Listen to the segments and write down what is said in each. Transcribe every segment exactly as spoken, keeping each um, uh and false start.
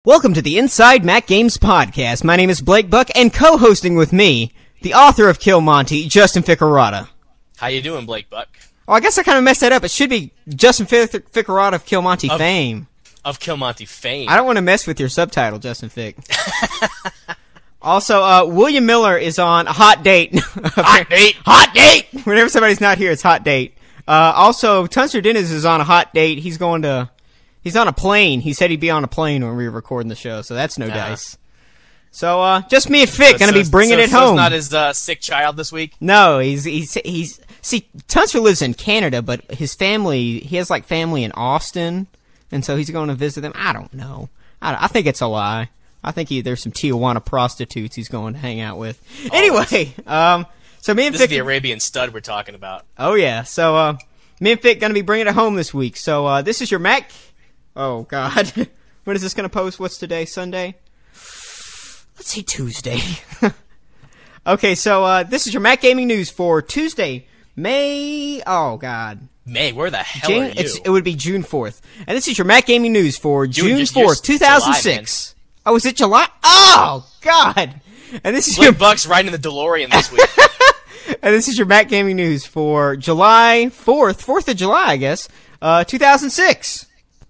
Welcome to the Inside Mac Games podcast. My name is Blake Buck, and co-hosting with me, the author of Kill Monty, Justin Ficarata. How you doing, Blake Buck? Oh, I guess I kind of messed that up. It should be Justin Fic- Ficarata of Kill Monty of, fame. Of Kill Monty fame. I don't want to mess with your subtitle, Justin Fic. Also, uh, William Miller is on Hot Date. Hot Date! Hot Date! Whenever somebody's not here, it's Hot Date. Uh, also, Tunster Dennis is on a hot date. He's going to... He's on a plane. He said he'd be on a plane when we were recording the show, so that's no uh, dice. So, uh, just me and Fic so, gonna so, be bringing so, it so home. It's not his uh, sick child this week? No, he's he's he's. See, Tunster lives in Canada, but his family, he has like family in Austin, and so he's going to visit them. I don't know. I, don't, I think it's a lie. I think he, there's some Tijuana prostitutes he's going to hang out with. Oh, anyway, um, so me and this Fic. This is the Arabian stud we're talking about. Oh yeah. So, uh, me and Fic gonna be bringing it home this week. So, uh, this is your Mac. Oh, God. When is this going to post? What's today? Sunday? Let's say Tuesday. Okay, so uh, this is your Mac Gaming News for Tuesday, May... Oh, God. May? Where the hell June, are you? It's, it would be June fourth. And this is your Mac Gaming News for June, June fourth, two thousand six. July, oh, is it July? Oh, God. And this is Blake your... Buck's riding the DeLorean this week. And this is your Mac Gaming News for July fourth, fourth of July, I guess, uh, two thousand six.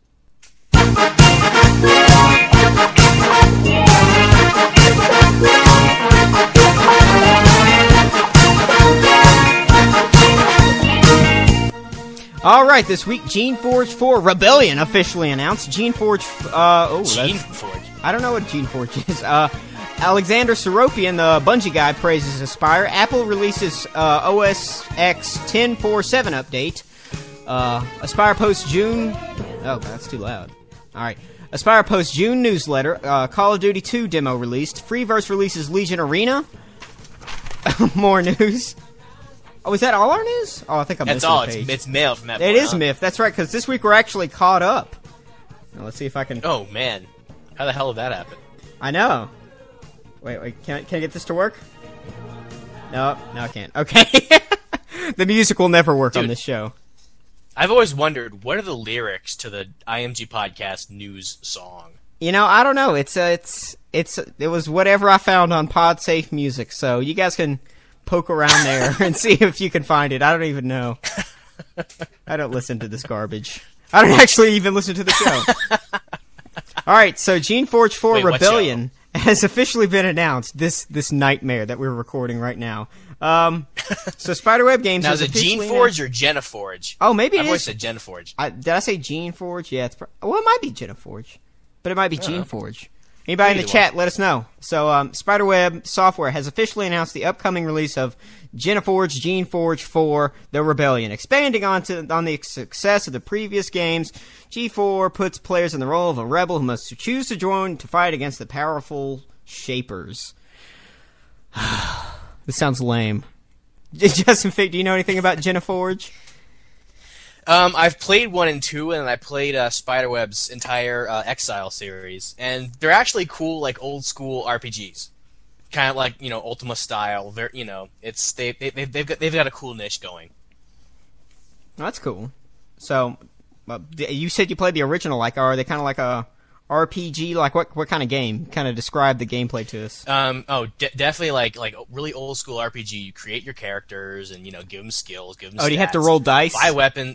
Alright, this week, GeneForge four Rebellion officially announced. GeneForge, uh, oh, GeneForge? I don't know what GeneForge is. Uh, Alexander Seropian, the Bungie guy, praises Aspire. Apple releases, uh, O S X ten point forty-seven update. Uh, Aspire posts June, oh, that's too loud. Alright. Aspire posts June newsletter. Uh, Call of Duty two demo released. Freeverse releases Legion Arena. More news. Oh, is that all our news? Oh, I think I'm That's missing all. a page. It's, it's mail from that It point is on. Myth. That's right, because this week we're actually caught up. Now, let's see if I can... Oh, man. How the hell did that happen? I know. Wait, wait. Can I, can I get this to work? No, no, I can't. Okay. The music will never work Dude. on this show. I've always wondered, what are the lyrics to the I M G Podcast news song? You know, I don't know. It's uh, it's it's it was whatever I found on PodSafe Music. So you guys can poke around there and see if you can find it. I don't even know. I don't listen to this garbage. I don't actually even listen to the show. All right, so GeneForge four Wait, Rebellion has officially been announced. This this nightmare that we're recording right now. Um, so Spiderweb Games now, has is it officially GeneForge or GenaForge? Oh, maybe it I've is. always said GenaForge. I, did I say GeneForge? Yeah, it's pro- well, it might be GenaForge, but it might be I don't know. GeneForge. Anybody in the Either chat, let us know. So, um, Spiderweb Software has officially announced the upcoming release of GenaForge GeneForge four The Rebellion. Expanding on, to, on the success of the previous games, G four puts players in the role of a rebel who must choose to join to fight against the powerful Shapers. This sounds lame. Justin Fick, do you know anything about GenaForge? Um, I've played one and two, and I played uh, Spiderweb's entire uh, Exile series, and they're actually cool, like old school R P Gs, kind of like you know Ultima style. They're you know it's they they they've they've got they've got a cool niche going. Oh, that's cool. So, uh, you said you played the original. Like, are they kind of like a R P G? Like, what what kind of game? Kind of describe the gameplay to us. Um, oh, de- definitely like like really old school R P G. You create your characters and you know give them skills, give them. Oh, stats, do you have to roll dice? Buy weapon.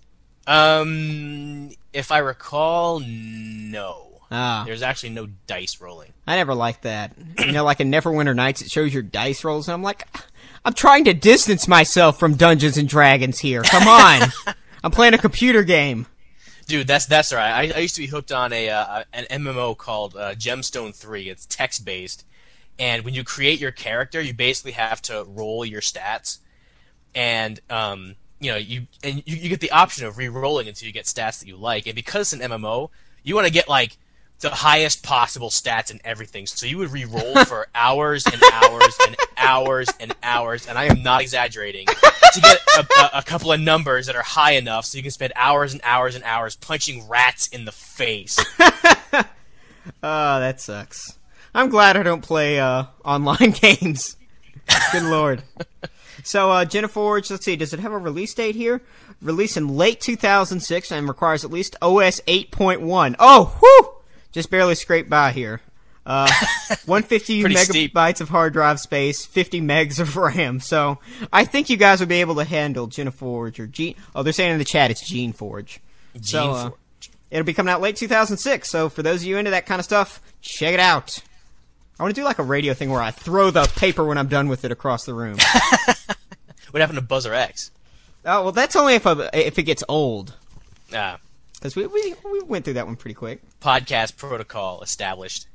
Um, if I recall, no. Ah. There's actually no dice rolling. I never liked that. You know, like in Neverwinter Nights, it shows your dice rolls, and I'm like, I'm trying to distance myself from Dungeons and Dragons here. Come on, I'm playing a computer game. Dude, that's that's right. I, I used to be hooked on a uh, an M M O called uh, Gemstone three. It's text based, and when you create your character, you basically have to roll your stats, and um. You know, you and you, you get the option of re-rolling until you get stats that you like. And because it's an M M O, you want to get like the highest possible stats and everything. So you would re-roll for hours and hours and hours and hours, and I am not exaggerating, to get a, a, a couple of numbers that are high enough so you can spend hours and hours and hours punching rats in the face. Oh, that sucks. I'm glad I don't play uh, online games. Good lord. So, uh, GenaForge, let's see, does it have a release date here? Released in late two thousand six and requires at least O S eight point one. Oh, whew! just barely scraped by here. Uh, one hundred fifty Pretty megabytes steep. of hard drive space, fifty megs of RAM. So I think you guys will be able to handle GeneForge or Gene. Oh, they're saying in the chat it's GeneForge. Gene So uh, Forge. it'll be coming out late two thousand six. So for those of you into that kind of stuff, check it out. I want to do like a radio thing where I throw the paper when I'm done with it across the room. What happened to Buzzer X? Oh well, that's only if I, if it gets old. Ah, Because we, we we went through that one pretty quick. podcast protocol established.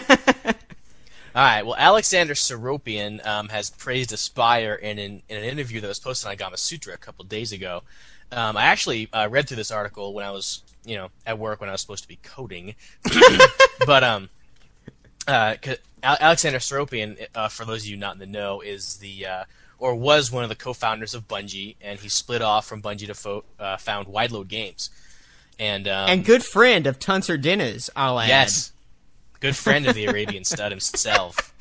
All right. Well, Alexander Seropian um, has praised Aspyr in an, in an interview that was posted on Gamasutra a couple days ago. Um, I actually uh, read through this article when I was, you know, at work when I was supposed to be coding. but um, uh, Al- Alexander Seropian, uh, for those of you not in the know, is the uh, or was one of the co-founders of Bungie, and he split off from Bungie to fo- uh, found Wide Load Games. And um, And good friend of Tuncer Dennis, I'll add. yes. Good friend of the Arabian Stud himself.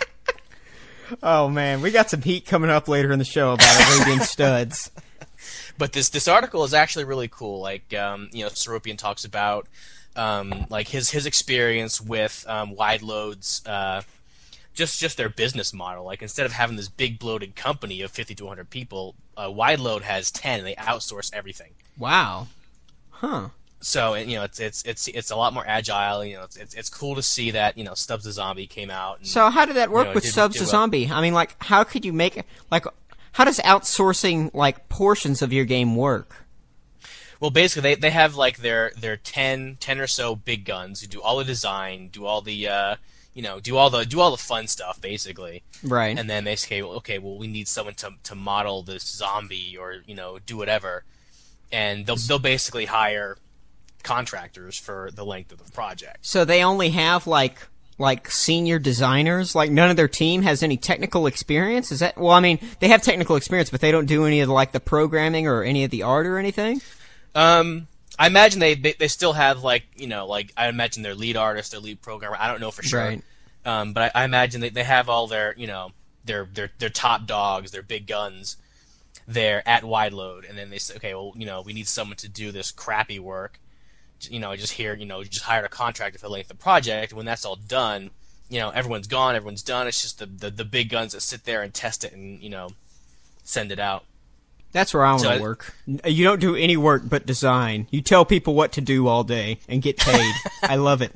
Oh man, we got some heat coming up later in the show about Arabian studs. But this this article is actually really cool. Like, um, you know, Seropian talks about um, like his his experience with um, Wide Load's uh, just just their business model. Like, instead of having this big bloated company of fifty to one hundred people, uh, Wide Load has ten, and they outsource everything. Wow. Huh. So, you know, it's it's it's it's a lot more agile. You know, it's it's, it's cool to see that, you know, Stubbs the Zombie came out. And, So how did that work you know, with did- Subs did the well. Zombie? I mean, like, how could you make like, how does outsourcing like portions of your game work? Well, basically, they, they have like their their ten, ten or so big guns who do all the design, do all the uh, you know, do all the do all the fun stuff, basically. Right. And then they say, well, okay, well, we need someone to to model this zombie or, you know, do whatever, and they'll they'll basically hire contractors for the length of the project. So they only have like like senior designers. Like none of their team has any technical experience. Is that? Well, I mean, they have technical experience, but they don't do any of the, like the programming or any of the art or anything. Um, I imagine they, they they still have like, you know, like I imagine their lead artist, their lead programmer. I don't know for sure. Right. Um, but I, I imagine they they have all their, you know, their their their top dogs, their big guns there at Wide Load, and then they say, okay, well, you know, we need someone to do this crappy work. You know, just here, you know, just hired a contractor for the length of the project. When that's all done, you know, everyone's gone, everyone's done. It's just the, the, the big guns that sit there and test it and, you know, send it out. That's where I want So to I- work. You don't do any work but design. You tell people what to do all day and get paid. I love it.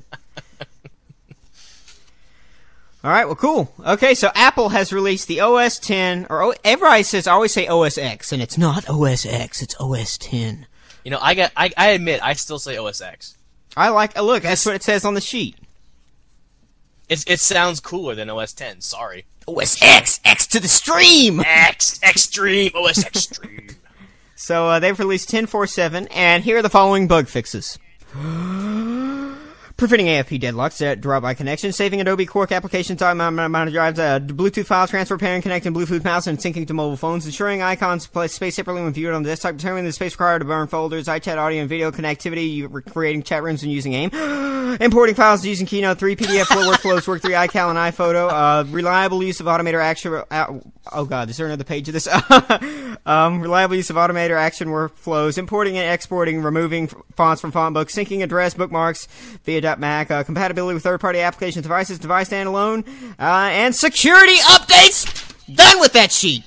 All right, well, cool. Okay, so Apple has released the O S ten, or o- everybody says, I always say O S X, and it's not O S X, it's O S ten. You know, I get, I, I admit, I still say O S X. I like, look, that's what it says on the sheet. It's, it sounds cooler than O S ten. Sorry. O S X, X to the stream! X Extreme O S Extreme. So uh, they've released ten point four seven, and here are the following bug fixes. Preventing A F P deadlocks, uh, drop-by connection, saving Adobe Quark applications, time amount of drives, uh, Bluetooth file transfer, pairing, connecting Bluetooth mouse, and syncing to mobile phones, ensuring icons place space separately when viewed on the desktop, determining the space required to burn folders, iChat audio and video connectivity, you- creating chat rooms and using AIM, importing files using Keynote three, P D F flow workflows, Work three, iCal, and iPhoto, uh, reliable use of automator action, uh, oh god, is there another page of this? um, reliable use of automator action workflows, importing and exporting, removing f- fonts from font books, syncing address, bookmarks via .Mac, uh, compatibility with third-party application devices, device standalone, uh, and security updates! Done with that sheet!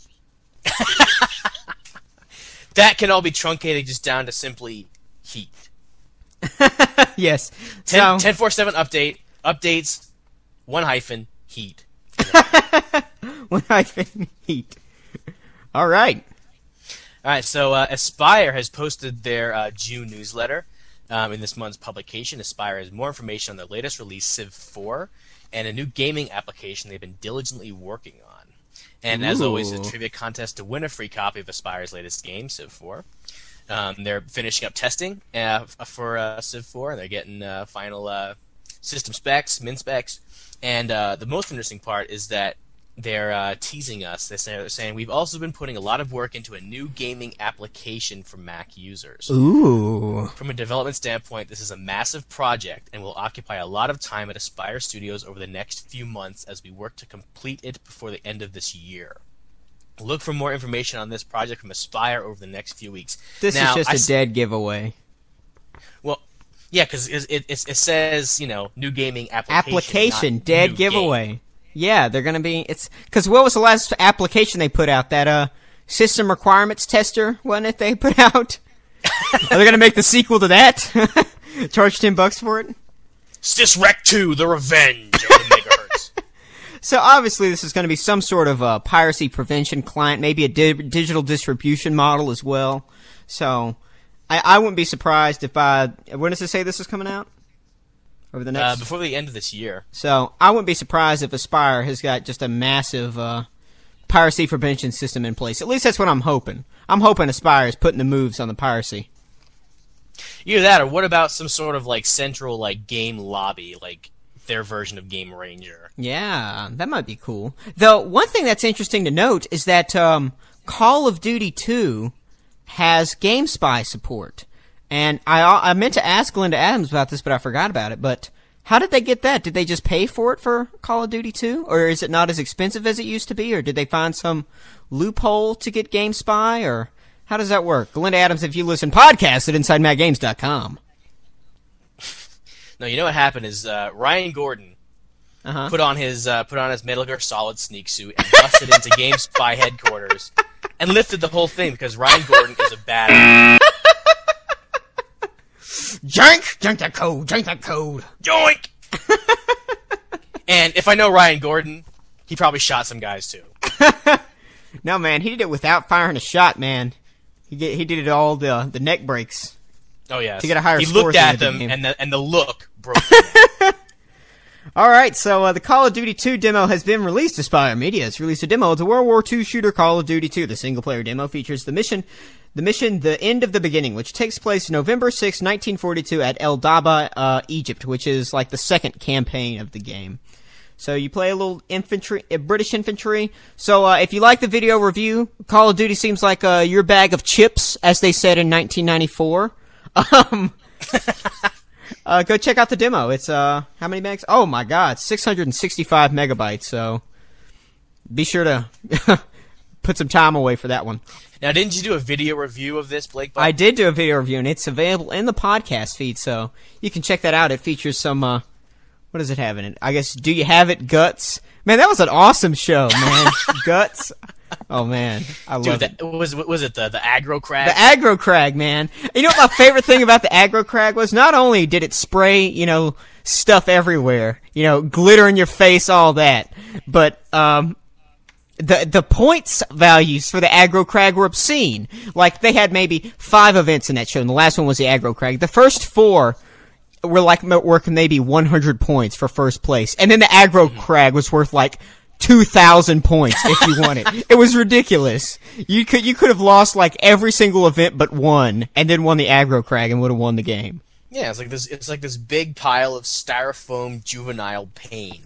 That can all be truncated just down to simply heat. Yes. ten, So, ten four seven update, updates, one hyphen, heat. when I fin heat. Alright. Alright, so uh, Aspyr has posted their uh, June newsletter. Um, in this month's publication, Aspyr has more information on their latest release, Civ four, and a new gaming application they've been diligently working on. And as always, a Ooh. trivia contest to win a free copy of Aspyr's latest game, Civ four. Um, they're finishing up testing uh, for uh, Civ four. They're getting uh, final uh, system specs, min specs, and uh, the most interesting part is that they're uh, teasing us. They're saying, they're saying we've also been putting a lot of work into a new gaming application for Mac users. Ooh. From a development standpoint, this is a massive project and will occupy a lot of time at Aspyr Studios over the next few months as we work to complete it before the end of this year. Look for more information on this project from Aspyr over the next few weeks. This Now, is just I a s- dead giveaway. Well, Yeah, because it, it it says, you know, new gaming application. Application, not dead new giveaway. game. Yeah, they're gonna be. It's because what was the last application they put out? That uh, system requirements tester, wasn't it? They put out. Are they gonna make the sequel to that? Charge ten bucks for it. Sysrec two: The Revenge of the Megahertz. So obviously, this is going to be some sort of uh, piracy prevention client, maybe a di- digital distribution model as well. So. I, I wouldn't be surprised if by when does it say this is coming out? Over the next uh, before the end of this year. So I wouldn't be surprised if Aspyr has got just a massive uh, piracy prevention system in place. At least that's what I'm hoping. I'm hoping Aspyr is putting the moves on the piracy. Either that, or what about some sort of like central like game lobby, like their version of Game Ranger? Yeah, that might be cool. Though one thing that's interesting to note is that um, Call of Duty two has GameSpy support. And I I meant to ask Linda Adams about this, but I forgot about it. But how did they get that? Did they just pay for it for Call of Duty two? Or is it not as expensive as it used to be? Or did they find some loophole to get GameSpy? Or how does that work? Linda Adams, if you listen, podcast at inside mad games dot com. No, you know what happened is uh, Ryan Gordon uh-huh. put on his uh, put on his Metal Gear Solid sneak suit and busted into GameSpy headquarters. And lifted the whole thing because Ryan Gordon is a badass. Jank! Jank that code! Jank that code! Joink! And if I know Ryan Gordon, he probably shot some guys too. No, man, he did it without firing a shot, man. He get, he did it all the the neck breaks. Oh yeah, to get a higher he score looked at at the them, game. and the and the look broke them. All right, so uh, the Call of Duty two demo has been released. Aspyr Media has released a demo. It's a World War two shooter, Call of Duty two. The single-player demo features the mission, the mission, The End of the Beginning, which takes place November sixth, nineteen forty-two at El Daba, uh, Egypt, which is like the second campaign of the game. So you play a little infantry, uh, British infantry. So uh, if you like the video review, Call of Duty seems like uh, your bag of chips, as they said in nineteen ninety-four. Um... Uh, go check out the demo. It's, uh, how many megs? Oh my god, six hundred sixty-five megabytes, so be sure to put some time away for that one. Now, didn't you do a video review of this, Blake? I did do a video review, and it's available in the podcast feed, so you can check that out. It features some, uh, what does it have in it? I guess, Do You Have It, Guts? Man, that was an awesome show, man. Guts. Oh man, I love Dude, it. that, was was it the the aggro crag? The aggro crag, man. You know what my favorite thing about the aggro crag was? Not only did it spray, you know, stuff everywhere, you know, glitter in your face, all that, but um, the the points values for the aggro crag were obscene. Like they had maybe five events in that show, and the last one was the aggro crag. The first four were like worth maybe one hundred points for first place, and then the aggro crag was worth like two thousand points if you won it. It was ridiculous. You could you could have lost like every single event but one, and then won the aggro crag and would have won the game. Yeah, it's like this. It's like this big pile of styrofoam juvenile pain.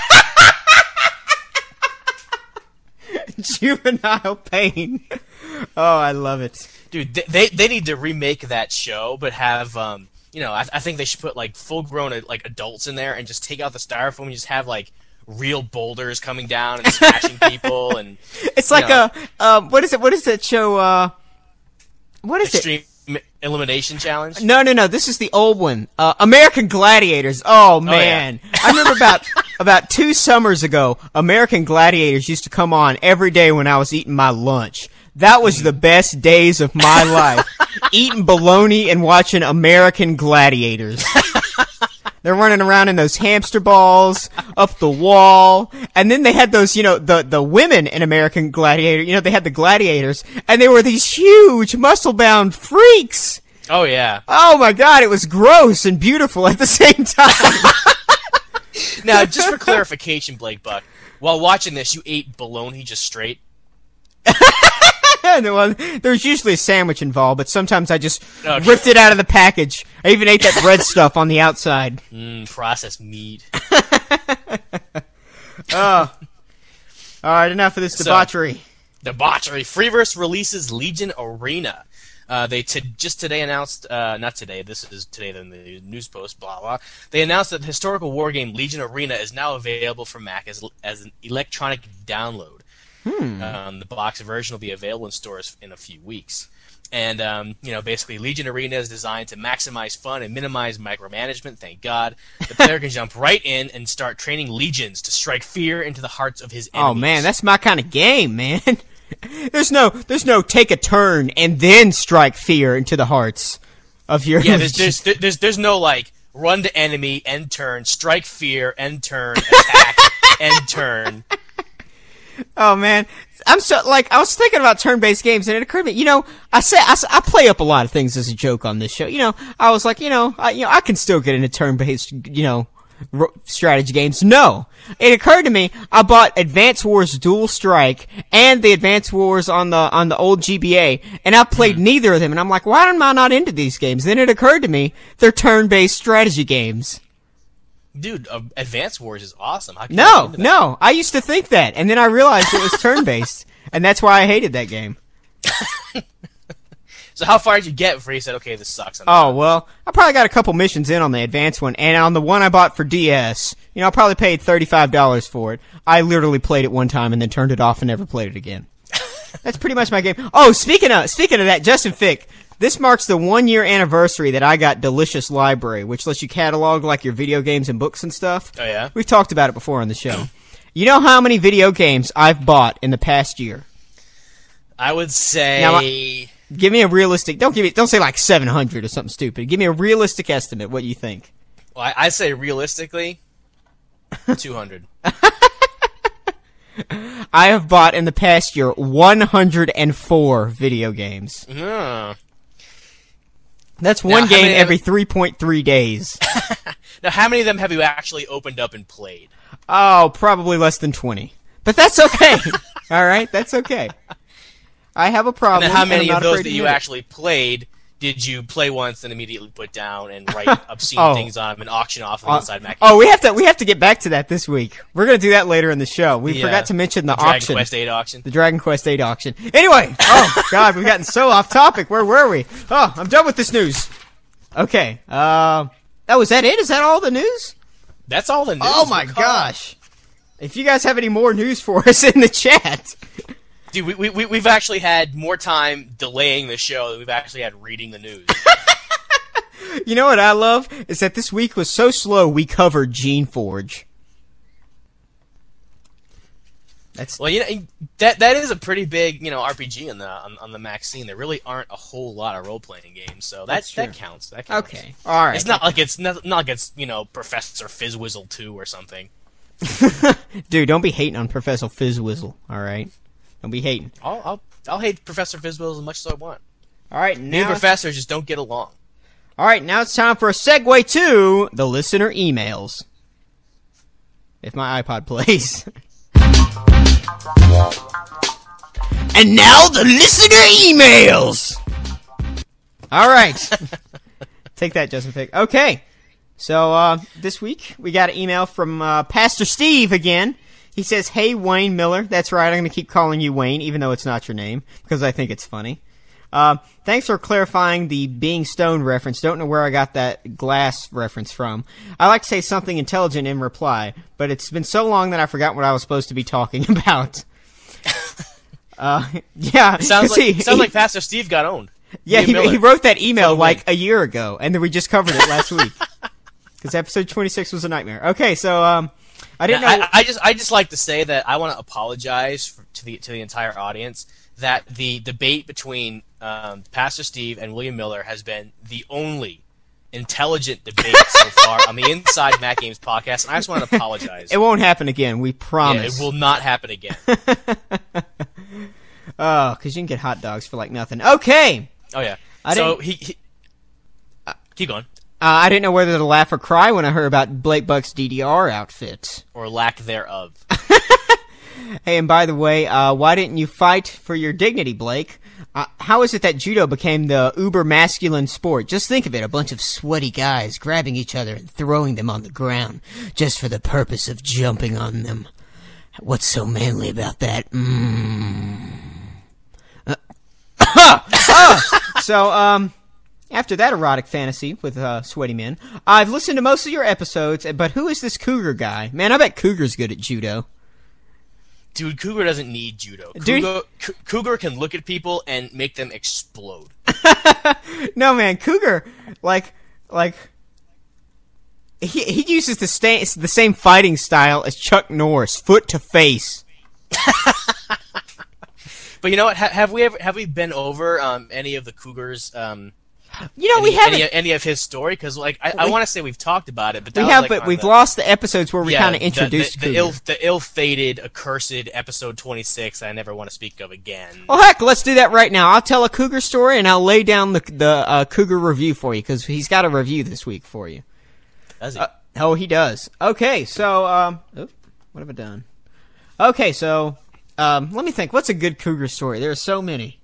Juvenile pain. Oh, I love it, dude. They they, they need to remake that show, but have um, you know, I, I think they should put like full grown like adults in there and just take out the styrofoam and just have like real boulders coming down and smashing people, and it's like know, a um, what is it? What is that show? Uh, what is Extreme it? Elimination Challenge? No, no, no. This is the old one. Uh, American Gladiators. Oh man, oh, yeah. I remember about about two summers ago, American Gladiators used to come on every day when I was eating my lunch. That was the best days of my life. Eating bologna and watching American Gladiators. They're running around in those hamster balls up the wall. And then they had those, you know, the, the women in American Gladiator, you know, they had the gladiators, and they were these huge, muscle-bound freaks. Oh, yeah. Oh, my God, it was gross and beautiful at the same time. Now, just for clarification, Blake Buck, while watching this, you ate bologna just straight? Well, there's usually a sandwich involved, but sometimes I just okay. ripped it out of the package. I even ate that red stuff on the outside. Mmm, processed meat. Oh. All right, enough of this debauchery. So, debauchery. Freeverse releases Legion Arena. Uh, they t- just today announced, uh, not today, this is today in the news post, blah, blah. They announced that the historical war game Legion Arena is now available for Mac as as an electronic download. Hmm. Um, the box version will be available in stores in a few weeks. And, um, you know, basically Legion Arena is designed to maximize fun and minimize micromanagement, thank God. The player can jump right in and start training legions to strike fear into the hearts of his enemies. Oh, man, that's my kind of game, man. There's no, there's no take a turn and then strike fear into the hearts of your... Yeah, there's, there's, there's, there's no, like, run to enemy, end turn, strike fear, end turn, attack, end turn. Oh, man. I'm so, like, I was thinking about turn-based games, and it occurred to me, you know, I say, I, I play up a lot of things as a joke on this show. You know, I was like, you know, I, you know, I can still get into turn-based, you know, r- strategy games. No. It occurred to me, I bought Advance Wars Dual Strike and the Advance Wars on the, on the old G B A, and I played mm. neither of them, and I'm like, why am I not into these games? Then it occurred to me, they're turn-based strategy games. Dude, uh, Advance Wars is awesome. How can No, no, I used to think that, and then I realized it was turn-based, and that's why I hated that game. So how far did you get before you said, okay, this sucks? I'm oh, done? well, I probably got a couple missions in on the advanced one, and on the one I bought for D S, you know, I probably paid thirty-five dollars for it. I literally played it one time and then turned it off and never played it again. That's pretty much my game. Oh, speaking of, speaking of that, Justin Fick, this marks the one-year anniversary that I got Delicious Library, which lets you catalog, like, your video games and books and stuff. Oh, yeah? We've talked about it before on the show. You know how many video games I've bought in the past year? I would say... Now, I, give me a realistic... Don't give me, don't say, like, seven hundred or something stupid. Give me a realistic estimate. What do you think? Well, I, I say realistically, two hundred. I have bought in the past year one hundred four video games. Mm. That's one now, game every have... three point three days. Now, how many of them have you actually opened up and played? Oh, probably less than twenty. But that's okay. All right, that's okay. I have a problem. And then how many and of those that you it. actually played did you play once and immediately put down and write obscene oh. things on them and auction off on the uh, inside Mac? Oh, we have to we have to get back to that this week. We're going to do that later in the show. We the, forgot uh, to mention the, the Dragon auction. Quest eight auction. The Dragon Quest eight auction. Anyway, oh god, we've gotten so off topic. Where were we? Oh, I'm done with this news. Okay. Uh, oh, is that it? Is that all the news? That's all the news. Oh my gosh. If you guys have any more news for us in the chat. Dude, we, we, we've actually had more time delaying the show than we've actually had reading the news. You know what I love? Is that this week was so slow we covered GeneForge. That's well, you know, that that is a pretty big, you know, R P G on the on, on the Mac scene. There really aren't a whole lot of role playing games, so that that counts. That counts. Okay, all right. It's not like it's not, not like it's, you know, Professor Fizzwizzle two or something. Dude, don't be hating on Professor Fizzwizzle. All right, don't be hating. I'll I'll, I'll hate Professor Fizzwizzle as much as I want. All right, Me and now professors just don't get along. all right, now it's time for a segue to the listener emails. If my iPod plays. And now the listener emails. All right. Take that, Justin Fick. Okay. So, uh, this week, we got an email from, uh, Pastor Steve again. He says, hey, Wayne Miller. That's right, I'm going to keep calling you Wayne, even though it's not your name, because I think it's funny. Uh, thanks for clarifying the being stoned reference. Don't know where I got that glass reference from. I like to say something intelligent in reply, but it's been so long that I forgot what I was supposed to be talking about. uh, yeah. It sounds like, he, sounds he, like Pastor Steve got owned. Yeah, he, he wrote that email Totally. like a year ago, and then we just covered it last week. Because episode twenty-six was a nightmare. Okay, so, um, I didn't Now, know. I, I just I just like to say that I want to apologize for, to the to the entire audience that the debate between um, Pastor Steve and William Miller has been the only intelligent debate so far on the Inside Mac Games podcast, and I just want to apologize. It won't happen again, we Yeah, promise. it will not happen again. Oh, because you can get hot dogs for like nothing. Okay! Oh yeah. I so didn't- he, he keep going Uh, I didn't know whether to laugh or cry when I heard about Blake Buck's D D R outfit. or lack thereof. Hey, and by the way, uh, why didn't you fight for your dignity, Blake? Uh, how is it that judo became the uber masculine sport? Just think of it, a bunch of sweaty guys grabbing each other and throwing them on the ground just for the purpose of jumping on them. What's so manly about that? Mm. Uh, uh, so, um... After that erotic fantasy with uh, sweaty men, I've listened to most of your episodes, but who is this Cougar guy? Man, I bet Cougar's good at judo. Dude, Cougar doesn't need judo. Dude. Cougar, C- Cougar can look at people and make them explode. No, man, Cougar, like, like, he he uses the, sta- the same fighting style as Chuck Norris, foot to face. But you know what? Ha- have we ever have we been over um, any of the Cougars? Um, You know, any, we haven't. any, any of his story, because like I, We- I want to say we've talked about it, but that We was, have, like, but on we've the, lost the episodes where we yeah, kind of the- introduced the, the, Cougar. ill the ill-fated, accursed episode twenty-six. I never want to speak of again. Well, heck, let's do that right now. I'll tell a Cougar story, and I'll lay down the the uh, Cougar review for you, because he's got a review this week for you. Does he? Uh, oh, he does. Okay, so, um, oop, what have I done? Okay, so, um, let me think. What's a good Cougar story? There are so many.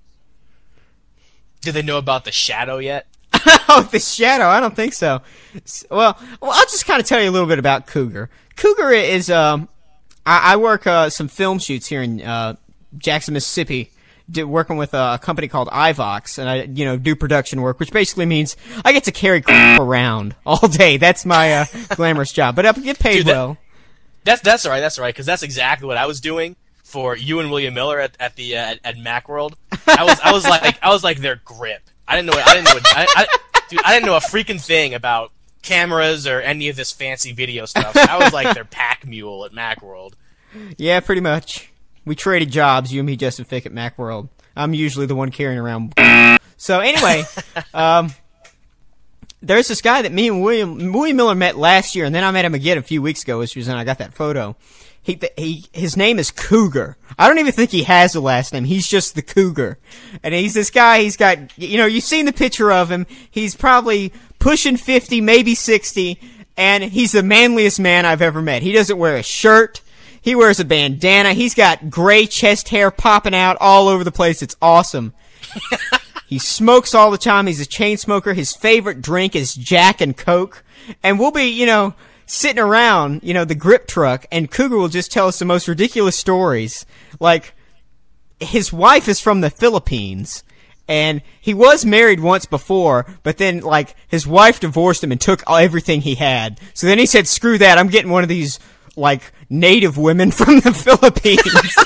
Do they know about the shadow yet? Oh, the shadow. I don't think so. S- Well, well, I'll just kind of tell you a little bit about Cougar. Cougar is, um, I, I work, uh, some film shoots here in, uh, Jackson, Mississippi, do, working with a company called iVox, and I, you know, do production work, which basically means I get to carry crap around all day. That's my, uh, glamorous job, but I get paid Dude, that- well. That's that's all right. That's all right, because that's exactly what I was doing for you and William Miller at, at the uh, at, at Macworld. I was I was like I was like their grip. I didn't know I didn't know I, I, dude I didn't know a freaking thing about cameras or any of this fancy video stuff. I was like their pack mule at Macworld. Yeah, pretty much. We traded jobs, you and me, Justin Fick, at Macworld. I'm usually the one carrying around. So anyway, um, there's this guy that me and William William Miller met last year, and then I met him again a few weeks ago, which was when I got that photo. He, he, his name is Cougar. I don't even think he has a last name. He's just the Cougar. And he's this guy, he's got, you know, you've seen the picture of him. He's probably pushing fifty, maybe sixty, and he's the manliest man I've ever met. He doesn't wear a shirt. He wears a bandana. He's got gray chest hair popping out all over the place. It's awesome. He smokes all the time. He's a chain smoker. His favorite drink is Jack and Coke. And we'll be, you know, sitting around, you know, the grip truck, and Cougar will just tell us the most ridiculous stories. Like, his wife is from the Philippines, and he was married once before, but then, like, his wife divorced him and took everything he had. So then he said, screw that, I'm getting one of these, like, native women from the Philippines.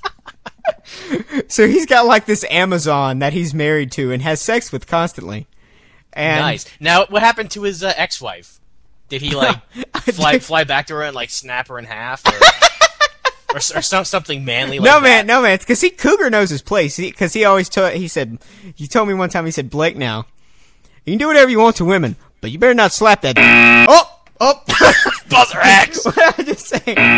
So he's got, like, this Amazon that he's married to and has sex with constantly. And Nice. Now, what happened to his uh, ex-wife? Did he like fly fly back to her and like snap her in half, or or, or some, something manly? Like no that? man, no man. It's because he Cougar knows his place. Because he, he always told. He said, he told me one time. He said, Blake, now you can do whatever you want to women, but you better not slap that. Oh, oh, Buzzer X. What did I just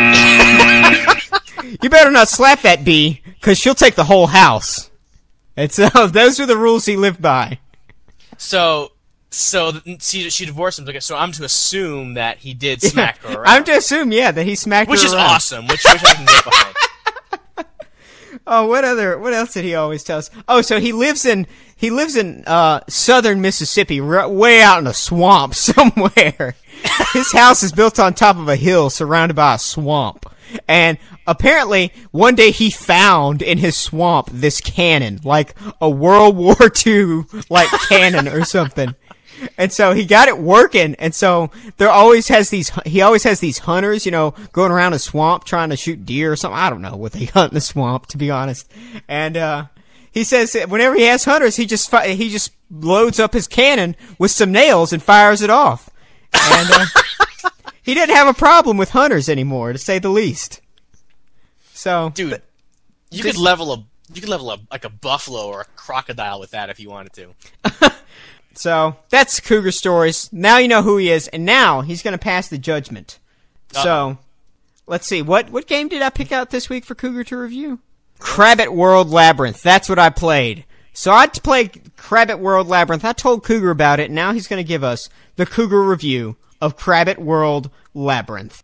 say? You better not slap that bee, because she'll take the whole house. And so those are the rules he lived by. So, so she, she divorced him. So I'm to assume that he did smack her around. I'm to assume, yeah, that he smacked which her is around. awesome. Which, which I can get behind. Oh, what other? What else did he always tell us? Oh, so he lives in he lives in uh southern Mississippi, r- way out in a swamp somewhere. His house is built on top of a hill, surrounded by a swamp. And apparently, one day he found in his swamp this cannon, like a World War Two like cannon or something. And so he got it working, and so there always has these, he always has these hunters, you know, going around a swamp trying to shoot deer or something. I don't know what they hunt in the swamp, to be honest. And, uh, he says that whenever he has hunters, he just, fi- he just loads up his cannon with some nails and fires it off. And, uh, he didn't have a problem with hunters anymore, to say the least. So. Dude, you this- could level a, you could level a, like a buffalo or a crocodile with that if you wanted to. So, that's Cougar Stories. Now you know who he is, and now he's going to pass the judgment. Uh-oh. So, let's see. What what game did I pick out this week for Cougar to review? Crabbit World Labyrinth. That's what I played. So, I played Crabbit World Labyrinth. I told Cougar about it, and now he's going to give us the Cougar review of Crabbit World Labyrinth.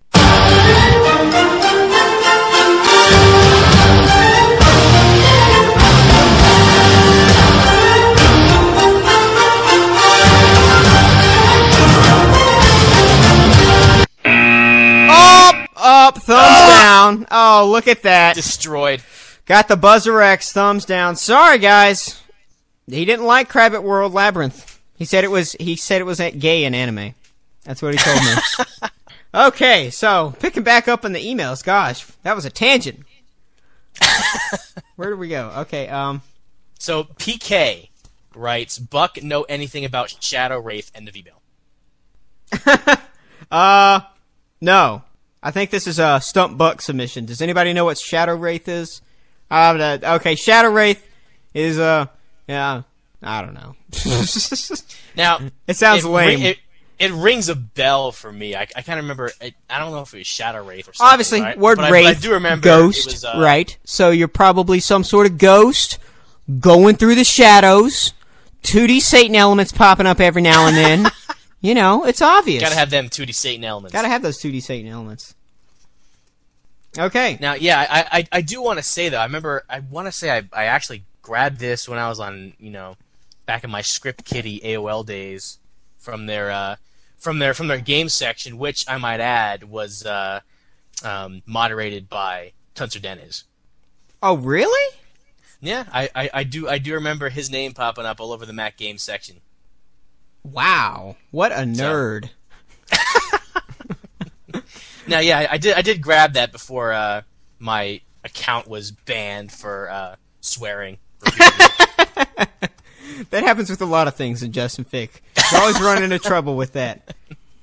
Up, thumbs down. Oh, look at that. Destroyed. Got the Buzzer X, thumbs down. Sorry, guys. He didn't like Crabbit World Labyrinth. He said it was, he said it was gay in anime. That's what he told me. Okay, so, picking back up on the emails. Gosh, that was a tangent. Where did we go? Okay, um... So, P K writes, Buck know anything about Shadow Wraith and the V-Bill? uh, no. I think this is a Stump Buck submission. Does anybody know what Shadow Wraith is? Uh, okay, Shadow Wraith is, uh, yeah, I don't know. Now, it sounds it, lame. It, it rings a bell for me. I, I kind of remember, I, I don't know if it was Shadow Wraith or something. Obviously, right? word but Wraith, I, but I do remember ghost, it was, uh, right? So you're probably some sort of ghost going through the shadows, two D Satan elements popping up every now and then. You know, it's obvious. Gotta have them two D Satan elements. Gotta have those two D Satan elements. Okay. Now, yeah, I I, I do want to say, though, I remember, I want to say I, I actually grabbed this when I was on, you know, back in my Script Kiddie A O L days from their, uh, from their, from their game section, which, I might add, was uh, um, moderated by Tuncer Dennis. Oh, really? Yeah, I, I, I do I do remember his name popping up all over the Mac game section. Wow, what a nerd! So. Now, yeah, I, I did I did grab that before uh, my account was banned for uh, swearing. That happens with a lot of things in Justin Fick. He's always running into trouble with that.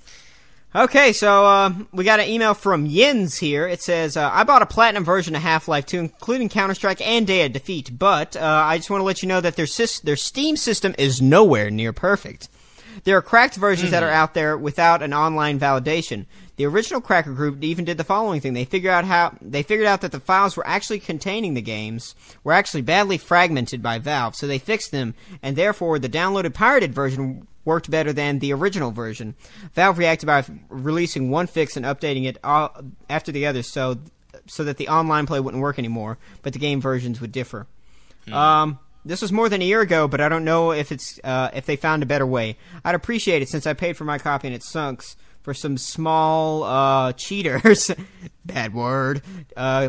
Okay, so uh, we got an email from Yins here. It says, uh, I bought a platinum version of Half-Life two, including Counter-Strike and Day of Defeat, but uh, I just want to let you know that their, sys- their Steam system is nowhere near perfect. There are cracked versions mm-hmm. that are out there without an online validation. The original Cracker Group even did the following thing. They figured out how they figured out that the files were actually containing the games were actually badly fragmented by Valve, so they fixed them, and therefore the downloaded pirated version worked better than the original version. Valve reacted by releasing one fix and updating it all after the others, so so that the online play wouldn't work anymore, but the game versions would differ. Hmm. Um, this was more than a year ago, but I don't know if it's uh, if they found a better way. I'd appreciate it since I paid for my copy and it sunks for some small uh, cheaters, bad word, uh,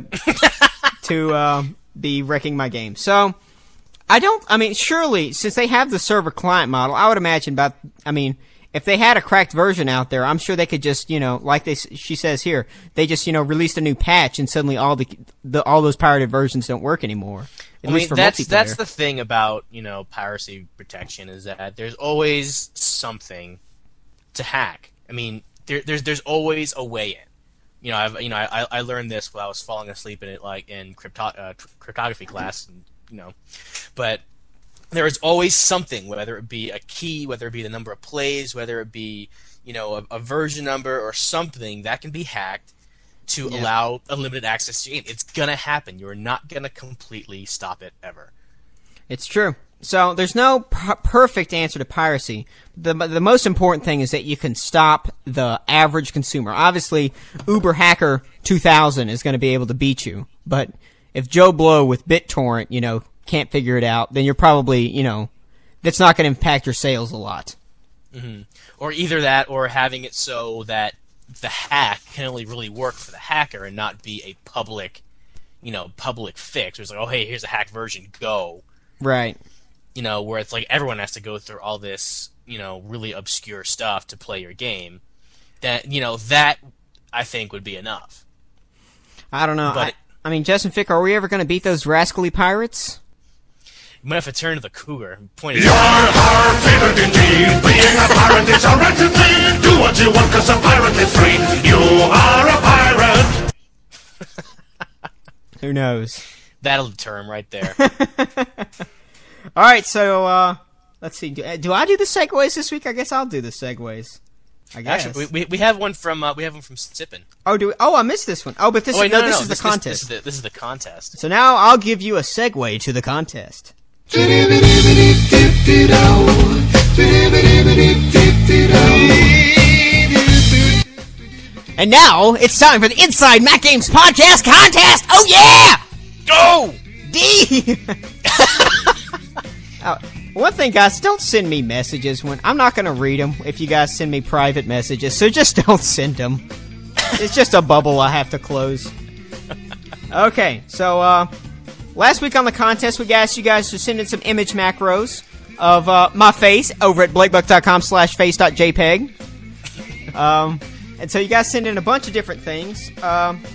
to uh, be wrecking my game. So. I don't, I mean, surely, since they have the server-client model, I would imagine about, I mean, if they had a cracked version out there, I'm sure they could just, you know, like they, she says here, they just, you know, released a new patch and suddenly all the, the all those pirated versions don't work anymore. At I least mean, for that's, multiplayer. that's the thing about, you know, piracy protection is that there's always something to hack. I mean, there, there's there's always a way in. You know, I've, you know, I, I learned this while I was falling asleep in it, like, in crypto, uh, cryptography class, and, you know, but there is always something, whether it be a key, whether it be the number of plays, whether it be, you know, a, a version number or something that can be hacked to yeah. allow unlimited access to your game. It's gonna happen. You're not gonna completely stop it ever. It's true. So there's no p- perfect answer to piracy. The the most important thing is that you can stop the average consumer. Obviously, Uber Hacker two thousand is going to be able to beat you, but if Joe Blow with BitTorrent, you know, can't figure it out, then you're probably, you know, that's not going to impact your sales a lot. Mm-hmm. Or either that, or having it so that the hack can only really work for the hacker and not be a public, you know, public fix. Where it's like, oh, hey, here's a hacked version, go. Right. You know, where it's like everyone has to go through all this, you know, really obscure stuff to play your game. That, you know, that, I think, would be enough. I don't know. But I, it, I mean, Justin Fick, are we ever going to beat those rascally pirates? You might have to turn to the cougar. Point You're hard favored indeed. Being a pirate is a right to do. Do what you want, cause a pirate is free. You are a pirate. Who knows? That'll deter him right there. All right, so uh, let's see. Do, do I do the segues this week? I guess I'll do the segues. I guess. Actually, we, we we have one from uh, we have one from Sippin. Oh, do we? Oh, I missed this one. Oh, but this oh, wait, is no, no, no, this no. is this, the contest. This, this, is the, this is the contest. So now I'll give you a segue to the contest. And now it's time for the Inside Mac Games Podcast contest. Oh yeah! Go! D. Oh, one thing, guys, don't send me messages when I'm not going to read them if you guys send me private messages, so just don't send them. It's just a bubble I have to close. Okay, so uh, last week on the contest, we asked you guys to send in some image macros of uh, my face over at blakebuck.com slash face.jpg. Um, and so you guys send in a bunch of different things. Um,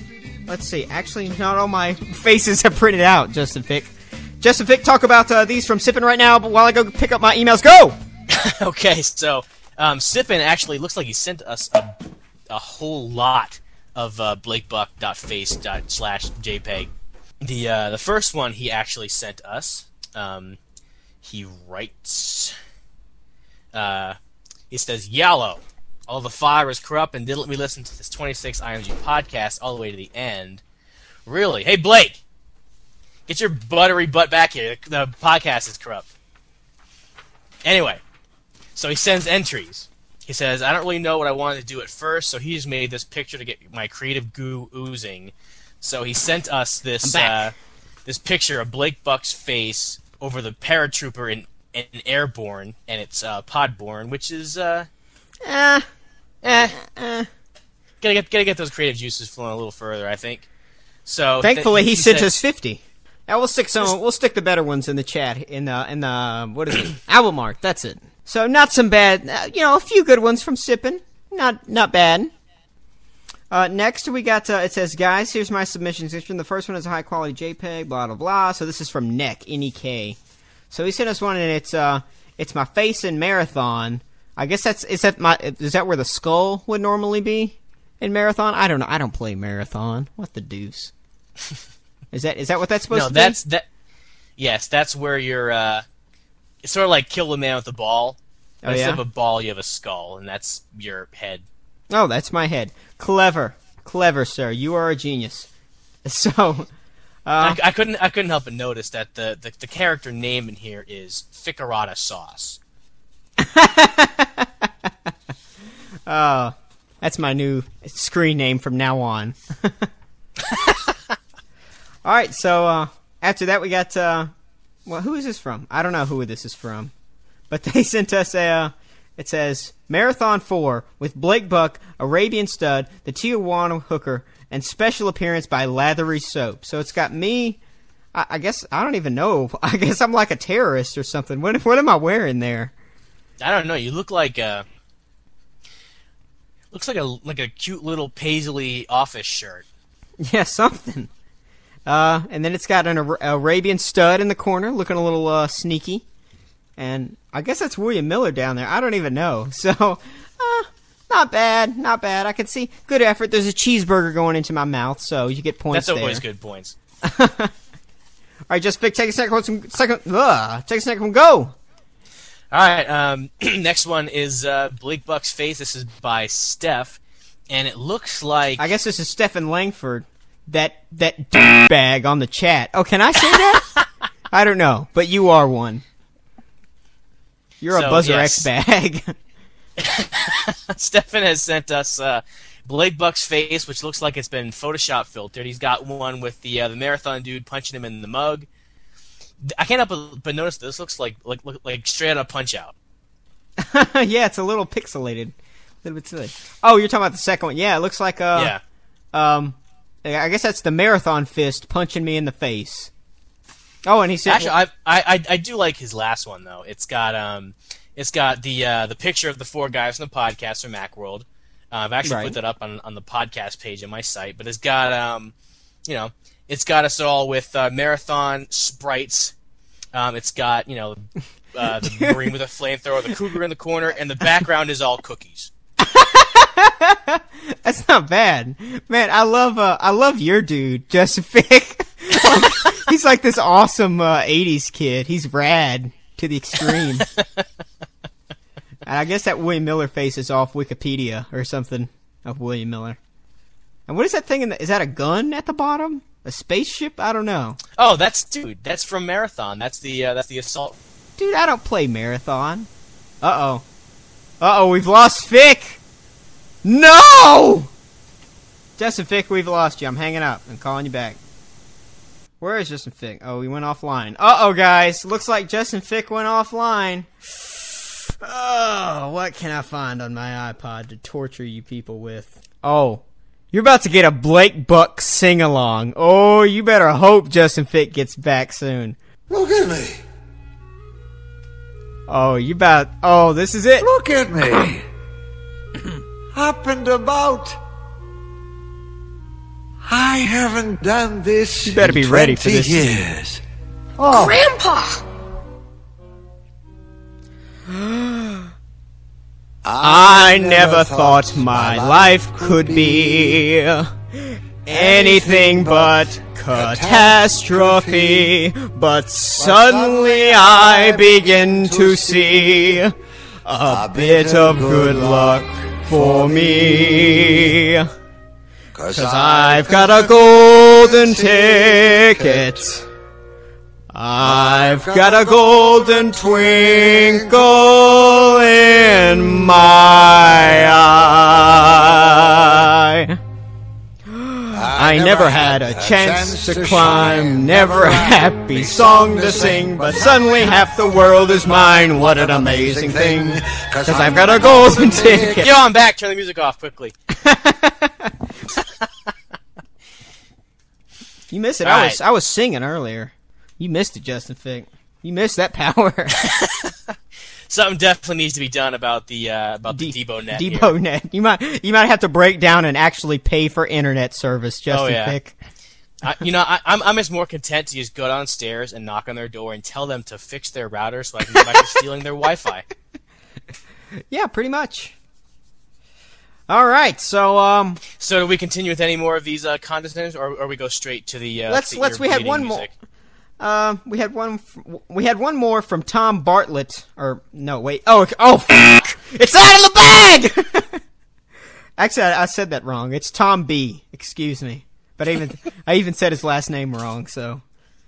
let's see. Actually, not all my faces have printed out, Justin Fick. Justin Fick, talk about uh, these from Sippin right now, but while I go pick up my emails, go! Okay, so um, Sippin actually looks like he sent us a, a whole lot of uh, blakebuck.face slash JPEG. The uh, the first one he actually sent us, um, he writes, uh, he says, "Yallo, all the fire is corrupt and didn't let me listen to this twenty-six I M G podcast all the way to the end. Really? Hey, Blake, get your buttery butt back here. The, the podcast is corrupt." Anyway, so he sends entries. He says, "I don't really know what I wanted to do at first, so he just made this picture to get my creative goo oozing." So he sent us this uh, this picture of Blake Buck's face over the paratrooper in, in Airborne, and it's uh, Podborne, which is uh, Eh, eh, eh. gotta get gotta get those creative juices flowing a little further, I think. So Thankfully, th- he sent said- us fifty. Now we'll stick some. We'll stick the better ones in the chat. In the in the what is it? Album art. That's it. So not some bad. Uh, you know, a few good ones from Sippin. Not not bad. Uh, next we got. Uh, it says, "Guys, here's my submission section. The first one is a high quality JPEG. Blah blah blah." So this is from Neck N E K. So he sent us one, and it's uh, it's my face in Marathon. I guess that's is that my is that where the skull would normally be in Marathon? I don't know. I don't play Marathon. What the deuce? Is that is that what that's supposed no, to that's be? that. Yes, that's where you're. Uh, it's sort of like Kill the Man with the Ball. Oh, Instead yeah? of a ball, you have a skull, and that's your head. Oh, that's my head. Clever, clever, sir. You are a genius. So, uh, I, I couldn't. I couldn't help but notice that the, the, the character name in here is Ficarata Sauce. uh, that's my new screen name from now on. All right. So uh, after that, we got. Uh, well, who is this from? I don't know who this is from, but they sent us a. Uh, it says Marathon four with Blake Buck, Arabian Stud, the Tijuana Hooker, and special appearance by Lathery Soap. So it's got me. I, I guess I don't even know. I guess I'm like a terrorist or something. What what am I wearing there? I don't know. You look like a. Looks like a like a cute little paisley office shirt. Yeah, something. Uh, and then it's got an Ara- Arabian Stud in the corner, looking a little uh, sneaky. And I guess that's William Miller down there. I don't even know. So, uh, not bad, not bad. I can see good effort. There's a cheeseburger going into my mouth, so you get points That's there. always good points. All right, just Vic, take a second, some, second, ugh, take a second, go. All right. Um, next one is uh, Blake Buck's face. This is by Steph, and it looks like. I guess this is Stephen Langford, that that bag on the chat. Oh, can I say that? I don't know, but you are one. You're So, a Buzzer yes. X bag. Stefan has sent us uh, Blake Buck's face, which looks like it's been Photoshop filtered. He's got one with the uh, the marathon dude punching him in the mug. I can't help but, but notice this looks like like like, like straight out of Punch Out. Yeah, it's a little pixelated, a little bit silly. Oh, you're talking about the second one? Yeah, it looks like uh, yeah. um, I guess that's the marathon fist punching me in the face. Oh, and he said, Actually, I, I I do like his last one though. It's got um, it's got the uh, the picture of the four guys from the podcast from Macworld. Uh, I've actually Right. put that up on on the podcast page on my site. But it's got um, you know, it's got us all with uh, marathon sprites. Um, it's got you know, uh, the Marine with a flamethrower, the cougar in the corner, and the background is all cookies. That's not bad, man. I love uh, I love your dude, Justin Fick. Like, he's like this awesome uh, eighties kid. He's rad to the extreme. And I guess that William Miller face is off Wikipedia or something of William Miller. And what is that thing? In the, is that a gun at the bottom? A spaceship? I don't know. Oh, that's dude. That's from Marathon. That's the uh, that's the assault. Dude, I don't play Marathon. Uh oh. Uh oh, we've lost Fick. No! Justin Fick, we've lost you. I'm hanging up. I'm calling you back. Where is Justin Fick? Oh, he went offline. Uh-oh, guys. Looks like Justin Fick went offline. Oh, what can I find on my iPod to torture you people with? Oh, you're about to get a Blake Buck sing-along. Oh, you better hope Justin Fick gets back soon. Look at me. Oh, you about... Oh, this is it. Look at me. Up and about. I I haven't done this You better be in ready for twenty this. years. Oh. Grandpa! I never thought my life could be anything but catastrophe, but suddenly I begin to see a bit of good luck for me. Cause I've got a golden ticket. I've got a golden twinkle in my eye. I never had a chance to climb, never a happy song to sing, but suddenly half the world is mine. What an amazing thing, cause I've got a golden ticket. Yo, I'm back. Turn the music off quickly. You missed it. All I was right. I was singing earlier. You missed it, Justin Fick. You missed that power. Something definitely needs to be done about the uh, about the D- Debo net. here. Debo net. You might you might have to break down and actually pay for internet service, Justin Oh, yeah. Fick. I, you know, I, I'm I'm just more content to just go downstairs and knock on their door and tell them to fix their router so I can go back to stealing their Wi-Fi. Yeah, pretty much. All right, so um, So, do we continue with any more of these uh, contestants, or, or we go straight to the? Uh, let's to let's. your We had bleeding one music? more. Uh, we had one. f- We had one more from Tom Bartlett. Or no, wait. Oh, ok- oh, f- it's out of the bag. Actually, I, I said that wrong. It's Tom B. Excuse me. But I even I even said his last name wrong. So,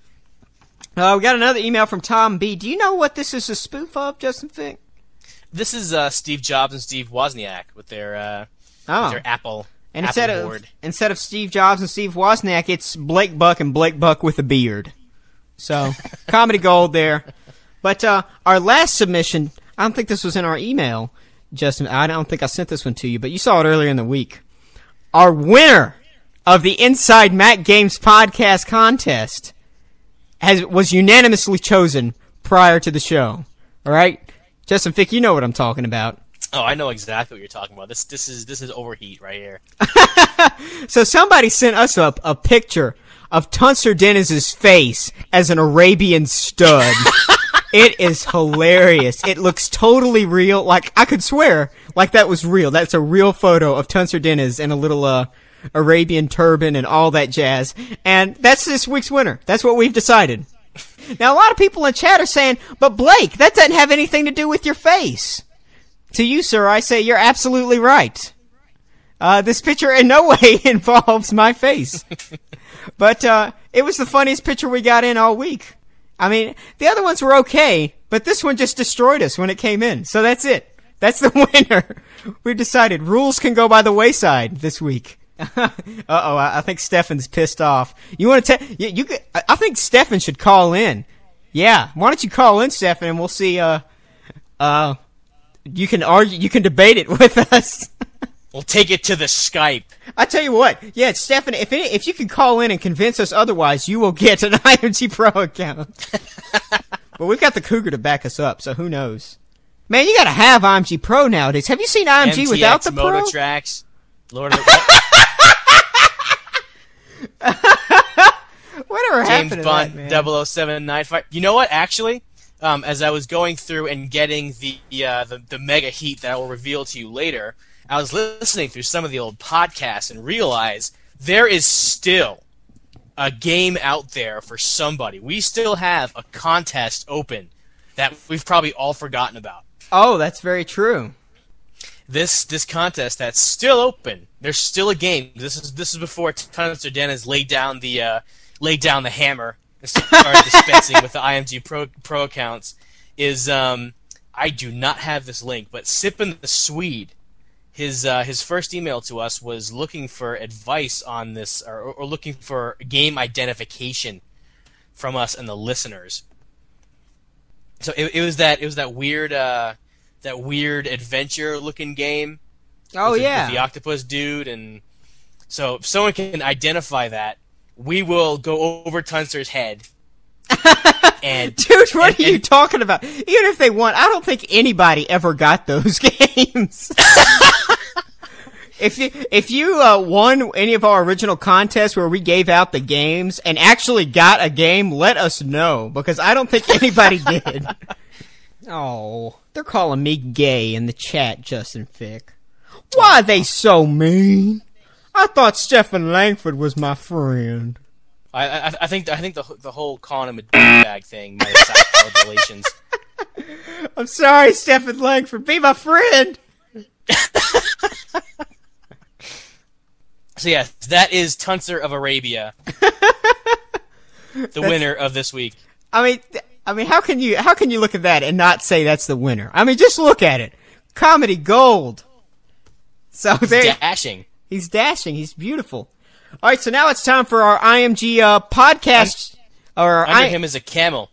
uh, we got another email from Tom B. Do you know what this is a spoof of, Justin Fick? This is uh, Steve Jobs and Steve Wozniak with their uh, Oh, with their Apple. and Apple instead board. of instead of Steve Jobs and Steve Wozniak, it's Blake Buck and Blake Buck with a beard. So, comedy gold there. But uh, our last submission, I don't think this was in our email, Justin. I don't think I sent this one to you, but you saw it earlier in the week. Our winner of the Inside Mac Games podcast contest has was unanimously chosen prior to the show. All right, Justin Fick, you know what I'm talking about. Oh, I know exactly what you're talking about. This this is this is overheat right here. So somebody sent us up a picture of Tunster Dennis's face as an Arabian stud. It is hilarious. It looks totally real. Like, I could swear, like that was real. That's a real photo of Tunster Dennis in a little, uh, Arabian turban and all that jazz. And that's this week's winner. That's what we've decided. Now, a lot of people in chat are saying, but Blake, that doesn't have anything to do with your face. To you, sir, I say you're absolutely right. Uh, this picture in no way involves my face. But, uh, it was the funniest picture we got in all week. I mean, the other ones were okay, but this one just destroyed us when it came in. So that's it. That's the winner. We've decided rules can go by the wayside this week. Uh-oh, I, I think Stefan's pissed off. You want to tell, you, you could, I I think Stefan should call in. Yeah, why don't you call in, Stefan, and we'll see, uh, uh, you can argue, you can debate it with us. We'll take it to the Skype. I tell you what, yeah, Stefan, if any, if you can call in and convince us otherwise, you will get an I M G Pro account. But we've got the Cougar to back us up, so who knows? Man, you gotta have I M G Pro nowadays. Have you seen I M G M T X without the Pro? Moto Tracks. Lord of the Whatever happened James to Bond that, man? double oh seven ninety-five. You know what? Actually, um, as I was going through and getting the uh, the the mega heat that I will reveal to you later, I was listening through some of the old podcasts and realized there is still a game out there for somebody. We still have a contest open that we've probably all forgotten about. Oh, that's very true. This this contest that's still open. There's still a game. This is this is before Tunster Dennis laid down the uh, laid down the hammer and started dispensing with the I M G Pro Pro accounts. Is um I do not have this link, but Sippin the Swede, his uh, his first email to us was looking for advice on this, or, or looking for game identification from us and the listeners. So it, it was that it was that weird uh, that weird adventure looking game. Oh, with the, yeah. with the octopus dude, and so if someone can identify that, we will go over Tunster's head. and Dude, what and, are you and, talking about? Even if they won, I don't think anybody ever got those games. If you if you uh, won any of our original contests where we gave out the games and actually got a game, let us know, because I don't think anybody did. Oh, they're calling me gay in the chat, Justin Fick. Why are they so mean? I thought Stephen Langford was my friend. I I, I think I think the the whole calling him a douchebag thing might have soured relations. I'm sorry, Stephen Langford. Be my friend. So yeah, that is Tuncer of Arabia, the winner of this week. I mean, th- I mean, how can you how can you look at that and not say that's the winner? I mean, just look at it, comedy gold. So He's there, dashing. he's dashing. He's beautiful. All right, so now it's time for our I M G uh, podcast. Or Under I, him is a camel.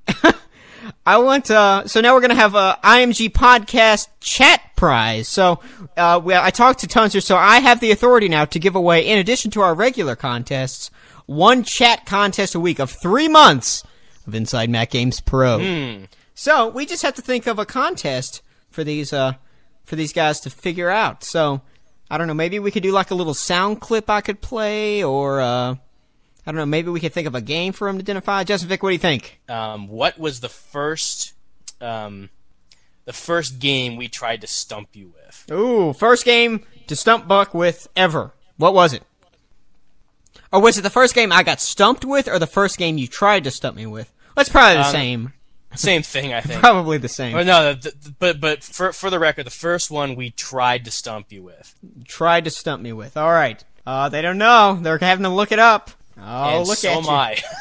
I want uh so now we're gonna have a I M G podcast chat prize. So uh we, I talked to Tuncer, so I have the authority now to give away, in addition to our regular contests, one chat contest a week of three months of Inside Mac Games Pro. Mm. So we just have to think of a contest for these uh for these guys to figure out. So I don't know, maybe we could do like a little sound clip I could play, or uh I don't know, maybe we could think of a game for him to identify. Justin Vick, what do you think? Um, what was the first, um, the first game we tried to stump you with? Ooh, first game to stump Buck with ever. What was it? Or was it the first game I got stumped with, or the first game you tried to stump me with? That's probably the Um, same. Same thing, I think. Probably the same. Or no, the, the, but but for for the record, the first one we tried to stump you with. Tried to stump me with. All right. Uh, they don't know. They're having to look it up. Oh, and look so at am you.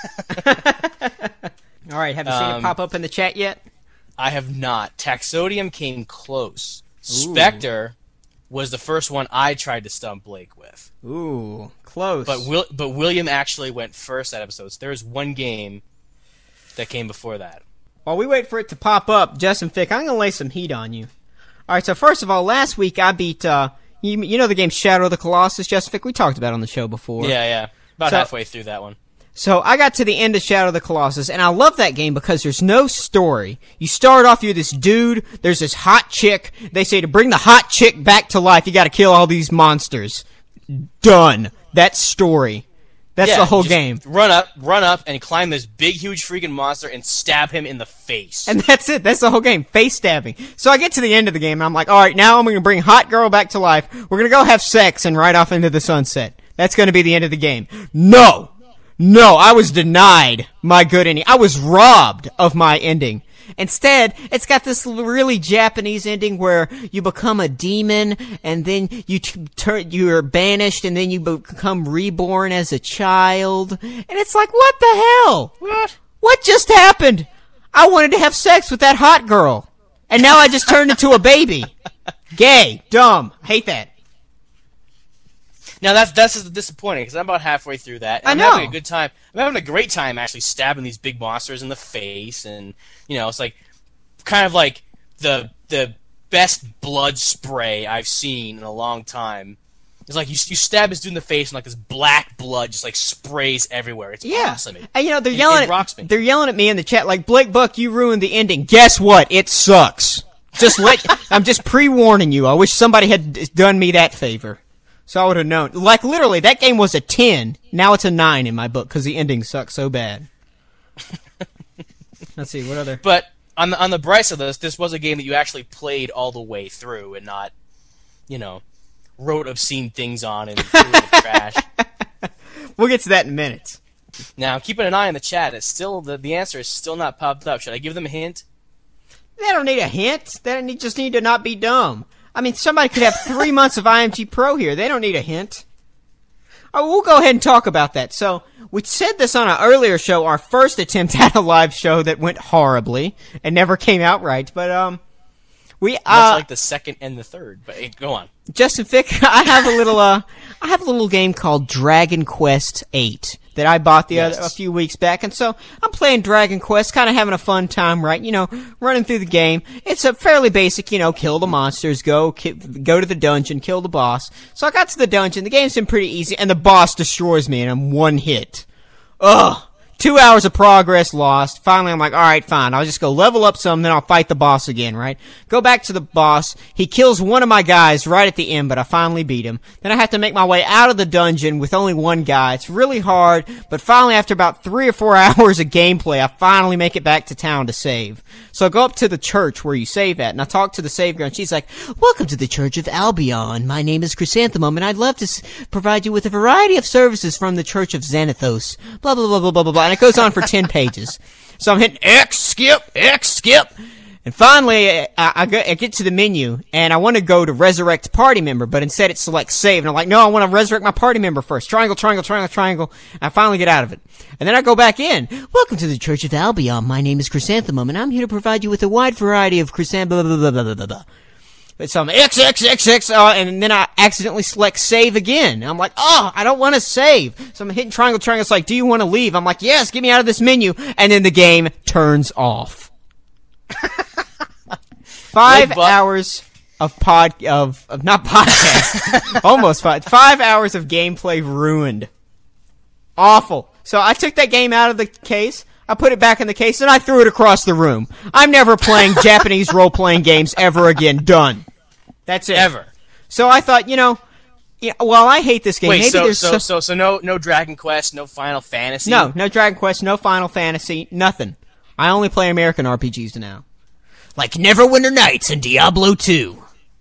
I. All right. Have you seen Um, it pop up in the chat yet? I have not. Taxodium came close. Spectre was the first one I tried to stump Blake with. Ooh, close. But Will, but William actually went first that episode. So there was one game that came before that. While we wait for it to pop up, Justin Fick, I'm going to lay some heat on you. All right, so first of all, last week I beat, uh, you, you know the game Shadow of the Colossus, Justin Fick? We talked about it on the show before. Yeah, yeah. About So- halfway through that one. So I got to the end of Shadow of the Colossus, and I love that game because there's no story. You start off, you're this dude, there's this hot chick. They say to bring the hot chick back to life, you gotta kill all these monsters. Done. That's story. That's Yeah, the whole just game. Run up, run up, and climb this big, huge freaking monster and stab him in the face. And that's it. That's the whole game. Face stabbing. So I get to the end of the game, and I'm like, alright, now I'm gonna bring hot girl back to life. We're gonna go have sex and ride off into the sunset. That's gonna be the end of the game. No! No, I was denied my good ending. I was robbed of my ending. Instead, it's got this really Japanese ending where you become a demon, and then you t- turn, you're banished, and then you become reborn as a child. And it's like, what the hell? What? What just happened? I wanted to have sex with that hot girl, and now I just turned into a baby. Gay. Dumb. Hate that. Now that's that's disappointing because I'm about halfway through that. And I I'm know. having a good time. I'm having a great time actually stabbing these big monsters in the face, and you know it's like kind of like the the best blood spray I've seen in a long time. It's like you you stab this dude in the face, and like this black blood just like sprays everywhere. It's Yeah. awesome. It- And you know, they're it- yelling it rocks me. at, they're yelling at me in the chat like, Blake Buck, you ruined the ending. Guess what? It sucks. Just let, I'm just pre-warning you. I wish somebody had done me that favor. So I would have known. Like, literally, that game was a ten. Now it's a nine in my book, because the ending sucks so bad. Let's see, what other... But on the on the bright side of this, this was a game that you actually played all the way through, and not, you know, wrote obscene things on and threw it in the trash. We'll get to that in a minute. Now, keeping an eye on the chat, it's still the the answer is still not popped up. Should I give them a hint? They don't need a hint. They don't need, just need to not be dumb. I mean, somebody could have three months of I M G Pro here. They don't need a hint. Oh, we'll go ahead and talk about that. So, we said this on an earlier show, our first attempt at a live show that went horribly and never came out right. But, um, we, Much uh, like the second and the third. But hey, go on. Justin Fick, I have a little, uh, I have a little game called Dragon Quest eight that I bought the Yes. other, a few weeks back, and so I'm playing Dragon Quest, kind of having a fun time, right? You know, running through the game. It's a fairly basic, you know, kill the monsters, go, ki- go to the dungeon, kill the boss. So I got to the dungeon, the game's been pretty easy, and the boss destroys me, and I'm one hit. Ugh! Two hours of progress lost. Finally, I'm like, all right, fine. I'll just go level up some, then I'll fight the boss again, right? Go back to the boss. He kills one of my guys right at the end, but I finally beat him. Then I have to make my way out of the dungeon with only one guy. It's really hard, but finally, after about three or four hours of gameplay, I finally make it back to town to save. So I go up to the church where you save at, and I talk to the save girl, and she's like, welcome to the Church of Albion. My name is Chrysanthemum, and I'd love to s- provide you with a variety of services from the Church of Xanathos. Blah, blah, blah, blah, blah, blah, blah. And it goes on for ten pages. So I'm hitting X, skip, X, skip. And finally, I, I, go, I get to the menu, and I want to go to resurrect party member, but instead it selects save. And I'm like, no, I want to resurrect my party member first. Triangle, triangle, triangle, triangle. And I finally get out of it. And then I go back in. Welcome to the Church of Albion. My name is Chrysanthemum, and I'm here to provide you with a wide variety of chrysan... blah, blah, blah, blah, blah, blah, blah. But some X, X, X, X, uh, and then I accidentally select save again. And I'm like, oh, I don't want to save. So I'm hitting triangle, triangle. It's like, do you want to leave? I'm like, yes, get me out of this menu. And then the game turns off. Five Like, but- hours of pod, of, of not podcast. Almost five. Five hours of gameplay ruined. Awful. So I took that game out of the case. I put it back in the case, and I threw it across the room. I'm never playing Japanese role-playing games ever again. Done. That's it. Ever. So I thought, you know, yeah, while I hate this game, Wait, maybe so there's so, some... so so no no Dragon Quest, no Final Fantasy. No, no Dragon Quest, no Final Fantasy, nothing. I only play American R P Gs now. Like Neverwinter Nights and Diablo two.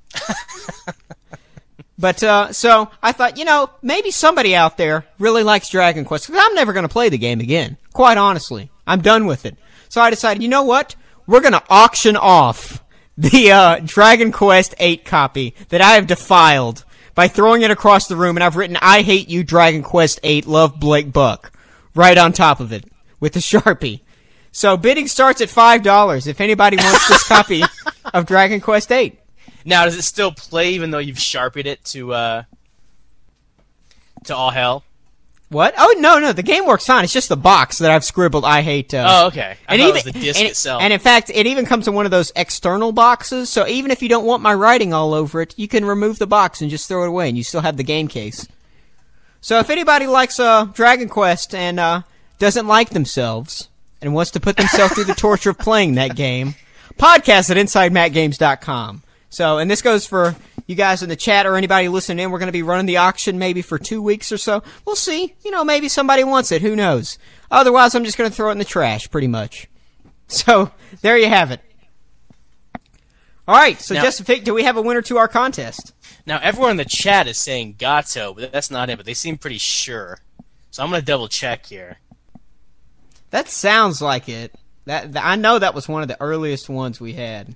But, uh, so, I thought, you know, maybe somebody out there really likes Dragon Quest, because I'm never going to play the game again. Quite honestly. I'm done with it. So I decided, you know what? We're going to auction off the, uh, Dragon Quest eight copy that I have defiled by throwing it across the room, and I've written, I hate you, Dragon Quest eight, love Blake Buck, right on top of it, with a Sharpie. So bidding starts at five dollars if anybody wants this copy of Dragon Quest eight. Now, does it still play even though you've sharpied it to uh to all hell? What? Oh, no, no, the game works fine. It's just the box that I've scribbled, I hate... Uh, Oh, okay. I and thought even, it was the disc and, itself. And in fact, it even comes in one of those external boxes, so even if you don't want my writing all over it, you can remove the box and just throw it away, and you still have the game case. So if anybody likes uh, Dragon Quest and uh, doesn't like themselves, and wants to put themselves through the torture of playing that game, podcast at inside mac games dot com. So, and this goes for you guys in the chat or anybody listening in. We're going to be running the auction maybe for two weeks or so. We'll see. You know, maybe somebody wants it. Who knows? Otherwise, I'm just going to throw it in the trash, pretty much. So, there you have it. All right. So, Now- Justin Fick, do we have a winner to our contest? Now, everyone in the chat is saying Gato, but that's not it, but they seem pretty sure. So I'm going to double check here. That sounds like it. That, that I know that was one of the earliest ones we had.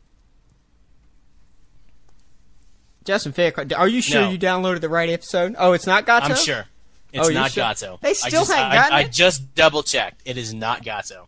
Justin Fick, are you sure No. you downloaded the right episode? Oh, it's not Gato? I'm sure. It's Oh, you're not sure? Gato. They I still just, haven't I, gotten I, it? I just double checked. It is not Gato.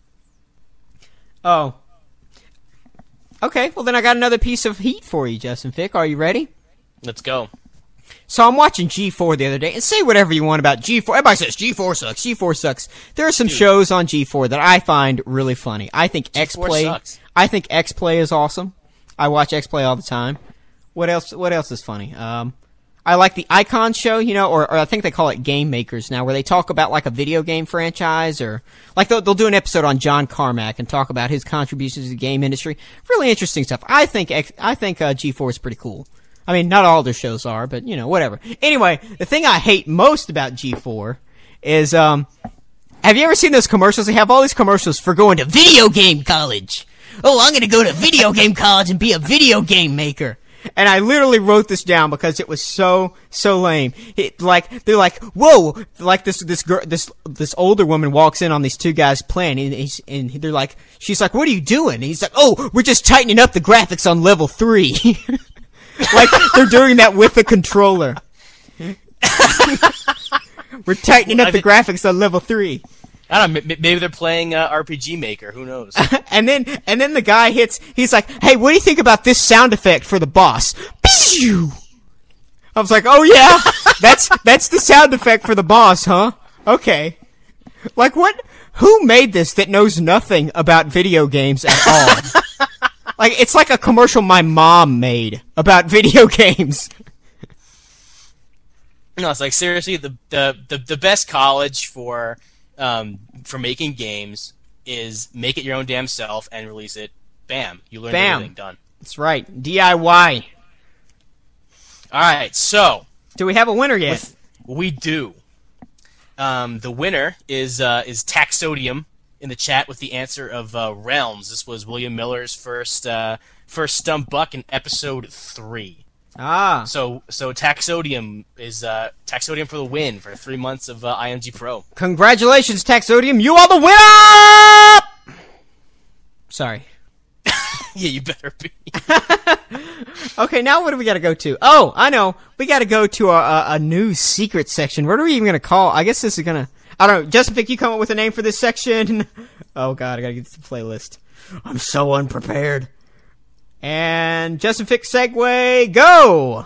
Oh. Okay, well then I got another piece of heat for you, Justin Fick. Are you ready? Let's go. So I'm watching G four the other day, and say whatever you want about G four. Everybody says G four sucks, G four sucks. There are some Dude. shows on G four that I find really funny. I think X four Play, sucks. I think X Play is awesome. I watch X Play all the time. What else? What else is funny? Um, I like the Icon Show, you know, or, or I think they call it Game Makers now, where they talk about like a video game franchise, or like they'll, they'll do an episode on John Carmack and talk about his contributions to the game industry. Really interesting stuff. I think X, I think uh, G four is pretty cool. I mean, not all their shows are, but you know, whatever. Anyway, the thing I hate most about G four is, um, have you ever seen those commercials? They have all these commercials for going to video game college. Oh, I'm going to go to video game college and be a video game maker. And I literally wrote this down because it was so, so lame. It, like, they're like, whoa, like this, this girl, this, this older woman walks in on these two guys playing, and, he's, and they're like, she's like, what are you doing? And he's like, oh, we're just tightening up the graphics on level three. Like, they're doing that with the controller. We're tightening up the graphics on level three. I don't know, m- maybe they're playing uh, R P G Maker. Who knows? And then, and then the guy hits, he's like, hey, what do you think about this sound effect for the boss? Pew! I was like, oh yeah, that's, that's the sound effect for the boss, huh? Okay. Like what, who made this that knows nothing about video games at all? Like, it's like a commercial my mom made about video games. No, it's like seriously the, the the the best college for um, for making games is make it your own damn self and release it. Bam, you learned Bam. everything. Done. That's right. D I Y. All right, so Do we have a winner yet? with- we do. Um, the winner is uh, is Taxodium in the chat with the answer of uh, Realms. This was William Miller's first uh, first stump buck in episode three. Ah. So so Taxodium is uh, Taxodium for the win for three months of uh, I M G Pro. Congratulations, Taxodium. You are the winner! Sorry. Yeah, you better be. Okay, now what do we got to go to? Oh, I know. We got to go to a, a, a new secret section. What are we even going to call? I guess this is going to... I don't know. Justin, Fick, you come up with a name for this section? Oh, God, I got to get to the playlist. I'm so unprepared. And Justin, Fick, segue, go!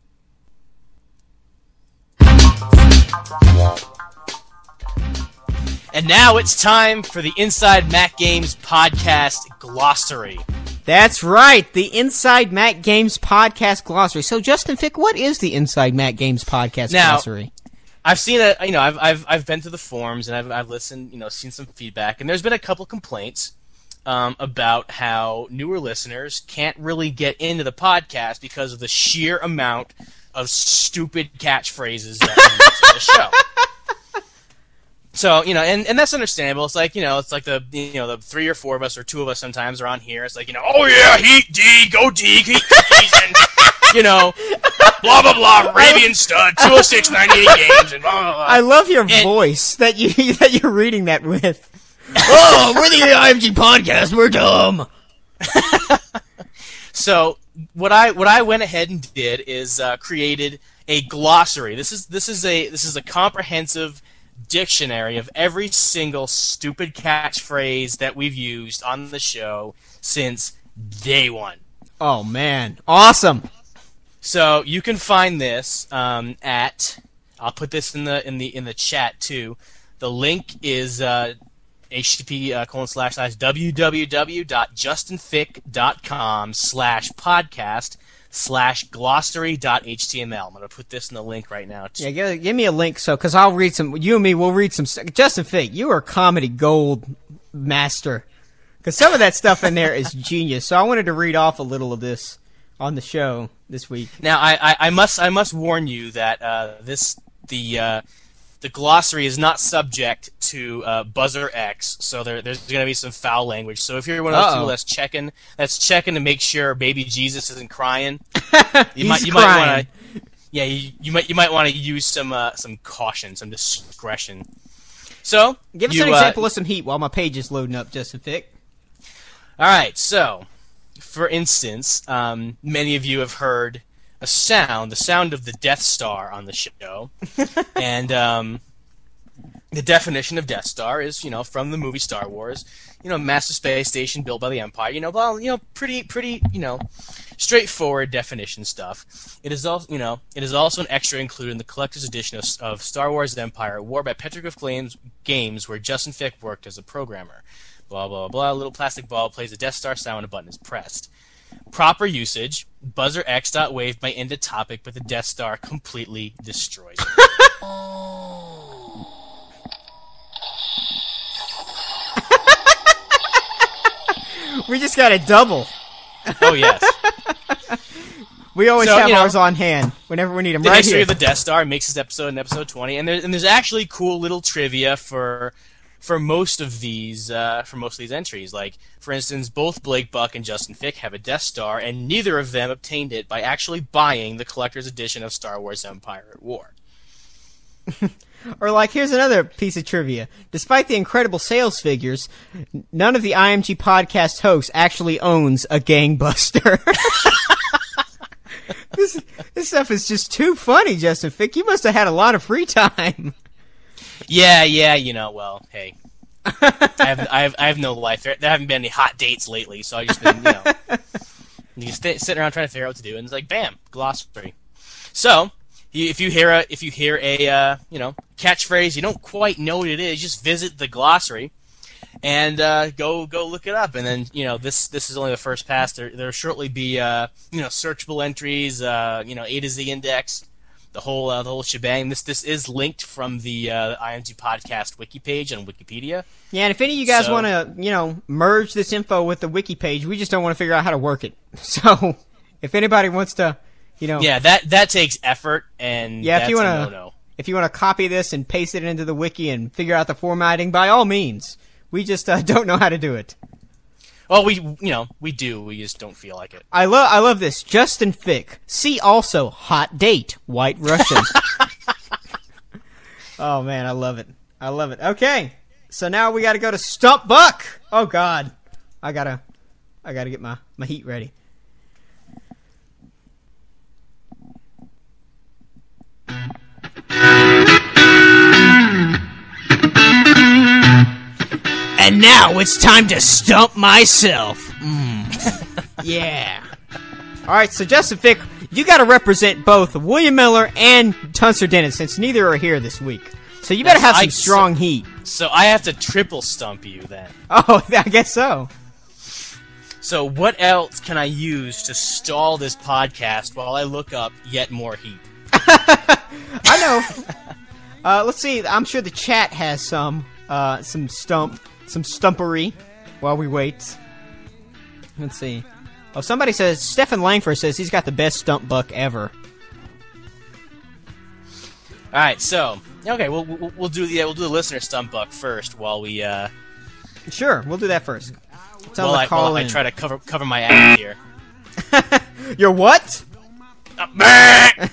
And now it's time for the Inside Mac Games podcast glossary. That's right, the Inside Mac Games podcast glossary. So, Justin, Fick, what is the Inside Mac Games podcast Now- glossary? I've seen a, you know, I've I've I've been to the forums and I've I've listened, you know, seen some feedback, and there's been a couple complaints um, about how newer listeners can't really get into the podcast because of the sheer amount of stupid catchphrases that we use on the show. So, you know, and, and that's understandable. It's like, you know, it's like the, you know, the three or four of us or two of us sometimes are on here. It's like, you know, oh yeah, Heat D, go D, Heat cookies, and, you know, blah, blah, blah, Arabian Stud, two oh six, ninety-eight games, and blah, blah, blah. I love your And- voice that you that you're reading that with. Oh, we're the I M G podcast. We're dumb. So what I what I went ahead and did is uh, created a glossary. This is this is a this is a comprehensive dictionary of every single stupid catchphrase that we've used on the show since day one. Oh man, awesome! So you can find this um, at. I'll put this in the in the in the chat too. The link is uh, http uh, colon slash slash www.justinfick.com slash podcast slash glossary.html. I'm gonna put this in the link right now too. Yeah, give, give me a link so because I'll read some. You and me will read some. Justin Fick, you are comedy gold master because some of that stuff in there is genius. So I wanted to read off a little of this on the show this week. Now, I, I, I must I must warn you that uh, this the uh, the glossary is not subject to uh, Buzzer X, so there, there's going to be some foul language. So if you're one of those Uh-oh. people that's checking that's checking to make sure baby Jesus isn't crying, you He's might you crying. might want to yeah you, you might you might want to use some uh, some caution, some discretion. So Give us you, an uh, example of some heat while my page is loading up, Justin Fick. All right, so for instance, um, many of you have heard a sound, the sound of the Death Star on the show, and um, the definition of Death Star is, you know, from the movie Star Wars, you know, massive space station built by the Empire, you know, well, you know, pretty, pretty, you know, straightforward definition stuff. It is also, you know, it is also an extra included in the collector's edition of, of Star Wars: Empire at War by Petroglyph Games, games where Justin Fick worked as a programmer. Blah, blah, blah. A little plastic ball plays a Death Star sound when a button is pressed. Proper usage, Buzzer X.wave might end a topic, but the Death Star completely destroys it. We just got a double. Oh, yes. We always So, have you know, ours on hand whenever we need them. The Right history here. of the Death Star makes this episode in episode twenty, and, there, and there's actually cool little trivia for for most of these uh, for most of these entries. Like, for instance, both Blake Buck and Justin Fick have a Death Star, and neither of them obtained it by actually buying the collector's edition of Star Wars: Empire at War. Or like, here's another piece of trivia. Despite the incredible sales figures, n- none of the I M G podcast hosts actually owns a gangbuster. this this stuff is just too funny, Justin Fick. You must have had a lot of free time. Yeah, yeah, you know, well, hey. I have, I have, I have no life. There, there haven't been any hot dates lately, so I've just been, you know, you just sit- sitting around trying to figure out what to do, and it's like, bam, glossary. So, you, if you hear a, if you hear a, uh, you know, catchphrase, you don't quite know what it is, just visit the glossary, and uh, go, go look it up, and then, you know, this, this is only the first pass. There, there'll shortly be, uh, you know, searchable entries, uh, you know, A to Z index, the whole uh, the whole shebang. This this is linked from the uh, I M G Podcast wiki page on Wikipedia. Yeah, and if any of you guys So- want to, you know, merge this info with the wiki page, we just don't want to figure out how to work it. So, if anybody wants to, you know, Yeah, that that takes effort, and Yeah, if that's you a wanna- no-no. if you want to copy this and paste it into the wiki and figure out the formatting, by all means. We just uh, don't know how to do it. Well, we you know we do. We just don't feel like it. I love I love this. Justin Fick. See also hot date White Russian. Oh man, I love it. I love it. Okay, so now we got to go to Stump Buck. Oh God, I gotta I gotta get my my heat ready. And now it's time to stump myself. Mm. Yeah. All right, so Justin Fick, you got to represent both William Miller and Tunster Dennis, since neither are here this week. So you better have some I- strong heat. So I have to triple stump you then. Oh, I guess so. So what else can I use to stall this podcast while I look up yet more heat? I know. Uh, let's see. I'm sure the chat has some uh, some stump, some stumpery while we wait. Let's see. Oh, somebody says Stephen Langford says he's got the best stump buck ever. All right, so okay, we'll we'll, we'll do the we'll do the listener stump buck first while we uh Sure, we'll do that first. Tell while them I to call while I in. try to cover cover my ass here. You're what? Uh, bah!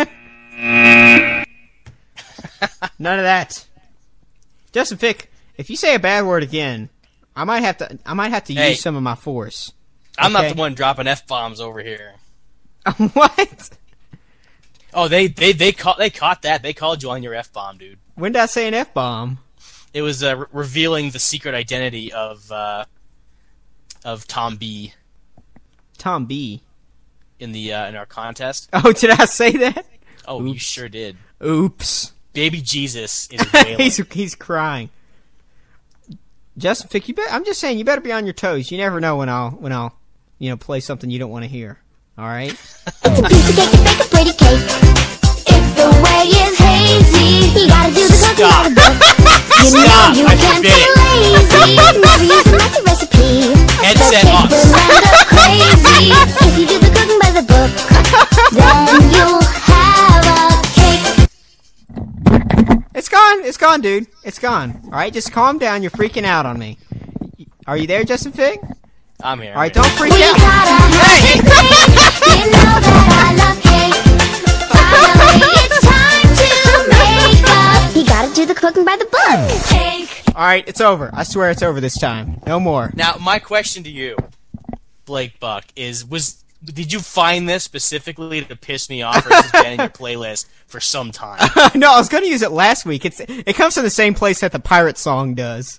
None of that. Justin Fick, if you say a bad word again, I might have to. I might have to Hey. use some of my force. I'm Okay. not the one dropping f bombs over here. What? Oh, they they they caught they caught that. They called you on your f bomb, dude. When did I say an f bomb? It was uh, re- revealing the secret identity of uh, of Tom B Tom B. in the uh, in our contest. Oh, did I say that? Oh, you Oops. sure did. Oops. Baby Jesus is wailing. he's he's crying. Justin Fick, you bet. I'm just saying, you better be on your toes. You never know when I'll when I'll you know play something you don't want to hear. All right. It's a piece of cake to bake a pretty cake. If the way is hazy, you gotta do the cooking by the book. You know Stop, you I can't forbid be it. lazy. Never use a messy recipe. Headset the cake off. will end up crazy. If you do the cooking by the book, then you'll have a cake. It's gone. It's gone, dude. It's gone. All right, just calm down. You're freaking out on me. Are you there, Justin Fick? I'm here. All right, don't freak We out. gotta have a cake. You know that I love cake. Finally, it's time to make up. You gotta do the cooking by the book. Cake. All right, it's over. I swear it's over this time. No more. Now, my question to you, Blake Buck, is: Was did you find this specifically to piss me off, or has this been in your playlist for some time? No, I was going to use it last week. It's it comes from the same place that the pirate song does.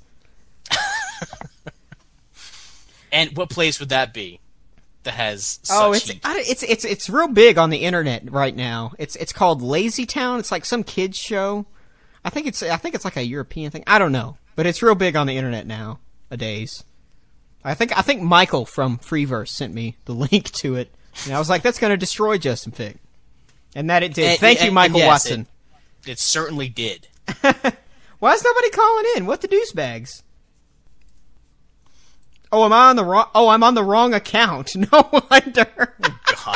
And what place would that be that has such Oh, it's heat? I, don't- it's it's it's real big on the internet right now. It's it's called Lazy Town. It's like some kids show. I think it's I think it's like a European thing. I don't know, but it's real big on the internet nowadays. I think I think Michael from Freeverse sent me the link to it, and I was like, "That's going to destroy Justin Fick," and that it did. And- Thank and- you, and Michael yes, Watson. It, it certainly did. Why is nobody calling in? What the douchebags? Oh, am I on the wrong? Oh, I'm on the wrong account. No wonder. God.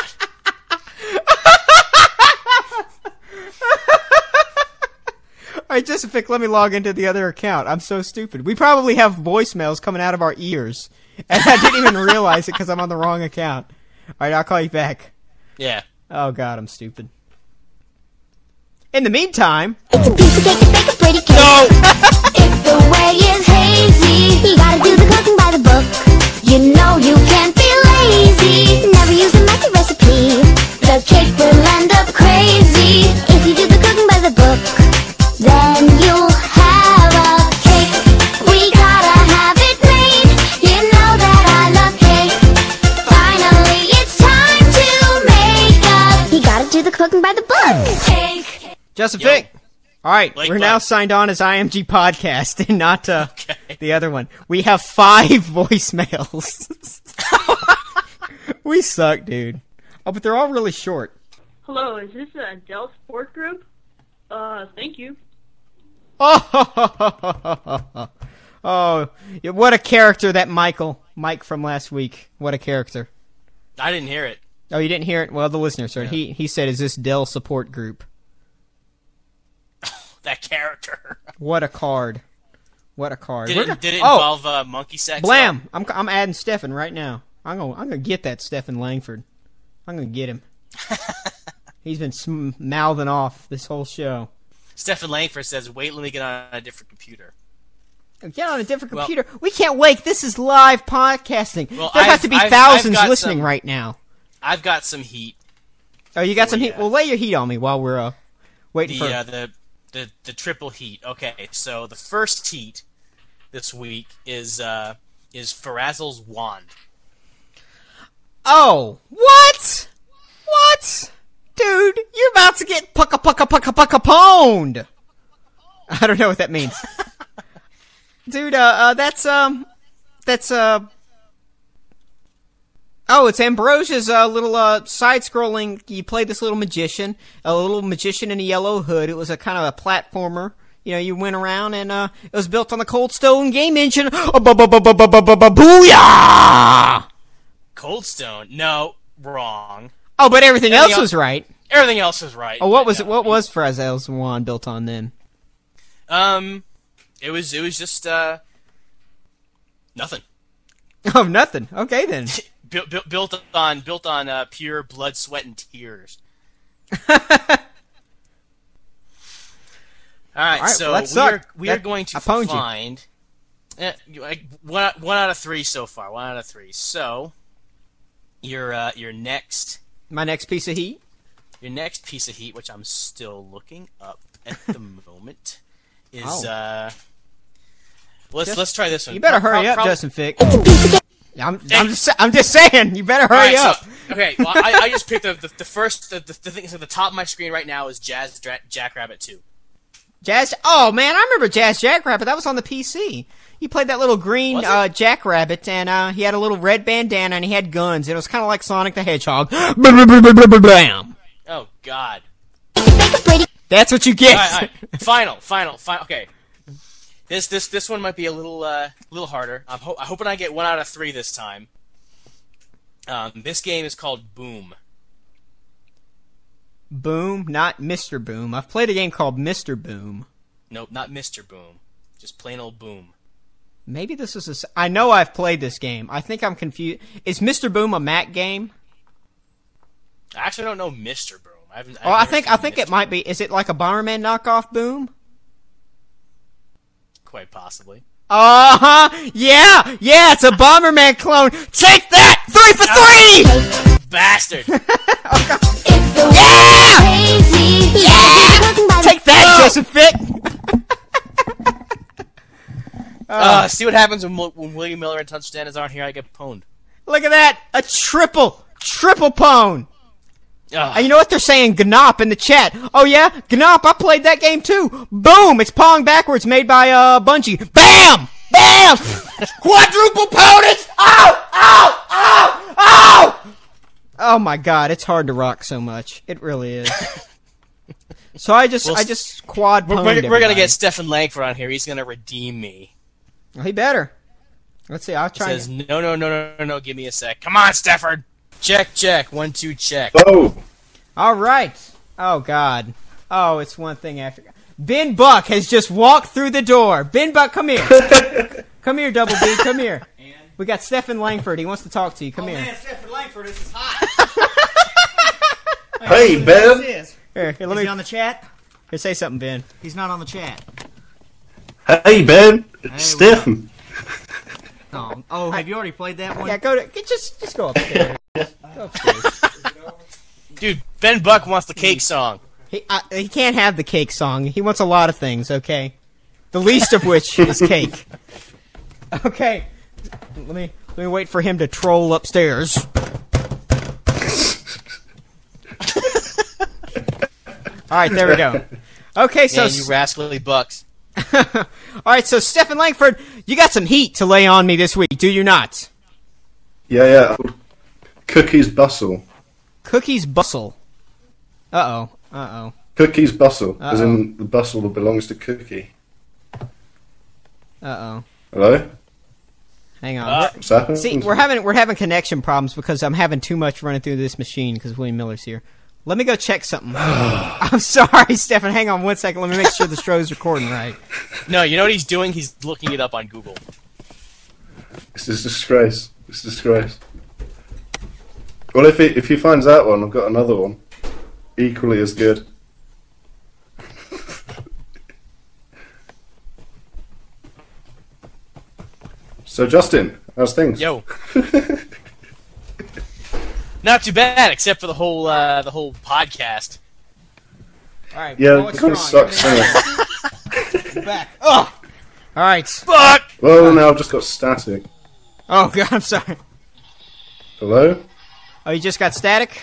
All right, Justin Fick, let me log into the other account. I'm so stupid. We probably have voicemails coming out of our ears, and I didn't even realize it because I'm on the wrong account. All right, I'll call you back. Yeah. Oh God, I'm stupid. In the meantime, It's a piece of cake to bake a pretty cake. No! If the way is hazy, you gotta do the cooking by the book. You know you can't be lazy. Never use a messy recipe. The cake will end up crazy. If you do the cooking by the book, then you'll have a cake. We gotta have it made. You know that I love cake. Finally, it's time to make up. You gotta do the cooking by the book. Cake. Justin Yo. Fick. All right, Blake we're now Buck. signed on as I M G Podcast and not uh, Okay. the other one. We have five voicemails. We suck, dude. Oh, but they're all really short. Hello, is this a Dell Sport Group? Uh, thank you. Oh, oh, yeah, what a character that Michael, Mike from last week. What a character. I didn't hear it. Oh, you didn't hear it? Well, the listeners heard. Yeah. He he said, "Is this Dell support group?" That character. What a card. What a card. Did We're it, gonna- did it oh, involve uh, monkey sex? Blam! I'm I'm adding Stefan right now. I'm gonna I'm gonna get that Stefan Langford. I'm gonna get him. He's been sm- mouthing off this whole show. Stephen Langford says, "Wait, let me get on a different computer." Get on a different Well- computer. We can't wait. This is live podcasting. Well, there have I've- to be I've- thousands I've got listening some- right now. I've got some heat. Oh, you got Oh, some heat? yeah. Well, lay your heat on me while we're uh, waiting The for... uh, the the the triple heat. Okay, so the first heat this week is uh is Farazel's wand. Oh, what? What? Dude, you're about to get pucka pucka pucka pucka pwned. I don't know what that means. Dude, uh, uh, that's, um, that's, uh, oh, it's Ambrosia's, uh, little, uh, side-scrolling, you played this little magician, a little magician in a yellow hood. It was a kind of a platformer. You know, you went around and, uh, it was built on the Cold Stone game engine. Booyah! Cold Stone? No, wrong. Oh, but everything Everything else else- was right. Everything else is right. Oh, what but was no. it? What was Frazel's wand built on then? Um, it was it was just uh nothing. Oh, nothing. Okay then. built, built built on built on uh, pure blood, sweat, and tears. All right, All right, so well, that we are sucked. we are That- going to I pwned you. find eh, you- like, one one out of three so far. One out of three. So your uh, your next My next piece of heat. your next piece of heat, which I'm still looking up at the moment, is Oh. uh. Let's Just- let's try this one. You better Pro- hurry pro- up, prob- Justin Fick. I'm, I'm just, I'm just saying. You better All hurry right, so- up. okay, well, I, I just picked the, the, the first the, the, the thing that's at the top of my screen right now is Jazz Dra- Jackrabbit two. Jazz. Oh man, I remember Jazz Jackrabbit. That was on the P C. He played that little green Was it? uh, Jackrabbit, and uh, he had a little red bandana, and he had guns. It was kind of like Sonic the Hedgehog. Bam! Oh God! That's what you get. All right, all right. Final, final, final. Okay, this this this one might be a little uh little harder. I'm, ho- I'm hoping I get one out of three this time. Um, this game is called Boom. Boom, not Mister Boom. I've played a game called Mister Boom. Nope, not Mister Boom. Just plain old Boom. Maybe this is a. s- I know I've played this game. I think I'm confused. Is Mister Boom a Mac game? I actually don't know Mister Boom. I haven't. Oh, I think I think it might be. Is it like a Bomberman knockoff Boom? Quite possibly. Uh huh. Yeah, yeah. It's a Bomberman clone. Take that. Three for three. Bastard! Yeah! Crazy. Yeah. Take that, Joseph Fick. Uh, see what happens when, Mo- when William Miller and Touch Stannis aren't here. I get pwned. Look at that. A triple, triple pwn. Ugh. And you know what they're saying? Gnop in the chat. Oh yeah, Gnop. I played that game too. Boom! It's Pong backwards, made by uh Bungie. Bam! Bam! Quadruple pwnage! Ow! Ow! Ow! Ow! Oh my God! It's hard to rock so much. It really is. So I just, Well, I just quad We're, pwned we're, we're gonna everybody. get Stephen Langford on here. He's gonna redeem me. Well, he better. Let's see. I'll He try. says, and- no, no, no, no, no, no, give me a sec. Come on, Stefford! Check, check. One, two, check. Oh, All right. Oh God. Oh, it's one thing after. Ben Buck has just walked through the door. Ben Buck, come here. Come here, Double B. Come here. We got Stephen Langford. He wants to talk to you. Come here. Stephen Langford, this is hot. hey, Ben. Is. Here, here, let Is me he on the chat? here, say something, Ben. He's not on the chat. Hey, Ben. Hey, It's Stephen. Oh, oh, have you already played that one? Yeah, go to get, just just go upstairs. Go upstairs. Dude, Ben Buck wants the cake song. He uh, he can't have the cake song. He wants a lot of things. Okay, the least of which is cake. Okay, let me let me wait for him to troll upstairs. All right, there we go. Okay, so Man, you rascally bucks. all right, so Stephen Langford, you got some heat to lay on me this week, do you not? Yeah, yeah. Cookies Bustle. Cookies Bustle. Uh-oh. Uh-oh. Cookie's bustle, as Uh-oh. in the bustle that belongs to Cookie. Uh-oh. Hello? Hang on. Uh, What's happened? See, we're having we're having connection problems because I'm having too much running through this machine because William Miller's here. Let me go check something. I'm sorry, Stefan. Hang on one second. Let me make sure the show's recording right. No, you know what he's doing? He's looking it up on Google. This is a disgrace. This is a disgrace. Well, if he, if he finds that one, I've got another one. Equally as good. So, Justin, how's things? Yo. Not too bad, except for the whole uh, the whole podcast. All right. Yeah, going it kind of strong. sucks, doesn't it? Back. Oh. All right. Fuck! Well, now I've just got static. Oh God, I'm sorry. Hello? Oh, you just got static?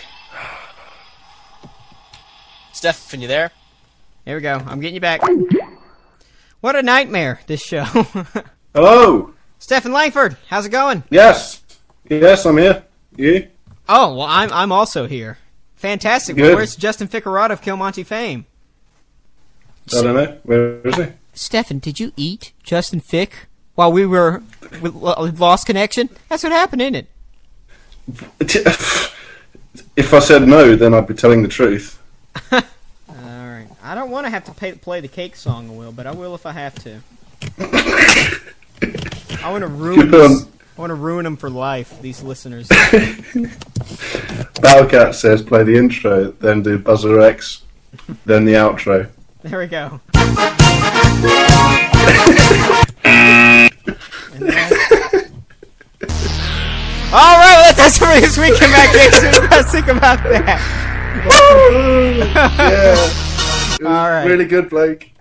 Steph, you there? There we go. I'm getting you back. What a nightmare, this show. Hello? Stephen Langford, how's it going? Yes. Yes, I'm here. You? Oh, well, I'm I'm also here. Fantastic. Good. Well, where's Justin Ficarado of Kill Monty fame? I don't know. Where is he? Stefan, did you eat Justin Fick while we were we lost connection? That's what happened, isn't it? If I said no, then I'd be telling the truth. All right. I don't want to have to pay, play the cake song, I will, but I will if I have to. I want to ruin Go on. this. I want to ruin them for life, these listeners. Battlecat says play the intro, then do Buzzer X, then the outro. There we go. All right, well, that's it for this week in Mac Games. What do you guys think about that? Yeah. It was All right. really good, Blake.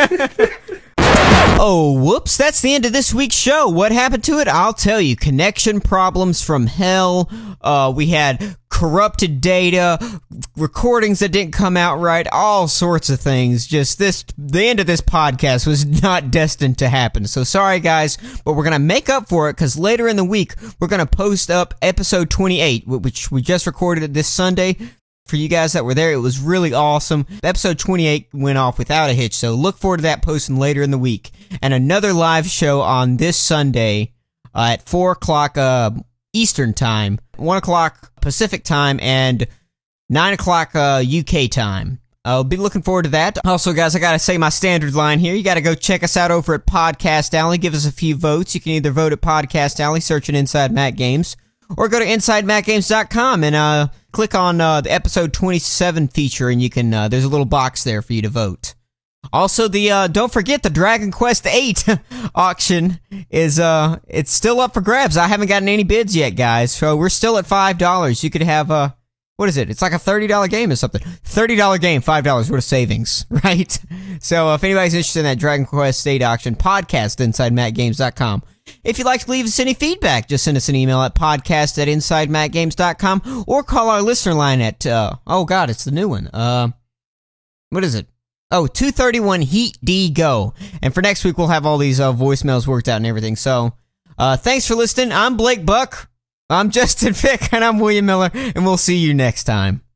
Oh, whoops, that's the end of this week's show. What happened to it? I'll tell you. Connection problems from hell. Uh, we had corrupted data, recordings that didn't come out right, all sorts of things. Just this, the end of this podcast was not destined to happen. So sorry, guys, but we're going to make up for it because later in the week, we're going to post up episode twenty-eight, which we just recorded this Sunday. For you guys that were there, it was really awesome. Episode twenty-eight went off without a hitch, so look forward to that posting later in the week. And another live show on this Sunday uh, at four o'clock uh, Eastern Time, one o'clock Pacific Time, and nine o'clock uh, U K time. I'll be looking forward to that. Also, guys, I gotta say my standard line here. You gotta go check us out over at Podcast Alley. Give us a few votes. You can either vote at Podcast Alley, searching Inside Mac Games, or go to inside mac games dot com and uh, click on uh, the episode twenty-seven feature, and you can. Uh, there's a little box there for you to vote. Also, the uh, don't forget the Dragon Quest eight auction is uh, it's still up for grabs. I haven't gotten any bids yet, guys. So we're still at five dollars. You could have uh, what is it? It's like a thirty dollar game or something. Thirty dollar game, five dollars. What a savings, right? So uh, if anybody's interested in that Dragon Quest eight auction, podcast inside mac games dot com. If you'd like to leave us any feedback, just send us an email at podcast at inside mac games dot com or call our listener line at, uh, oh god, it's the new one. Uh, what is it? Oh, two thirty-one Heat D Go. And for next week, we'll have all these uh, voicemails worked out and everything. So, uh, thanks for listening. I'm Blake Buck. I'm Justin Fick, and I'm William Miller, and we'll see you next time.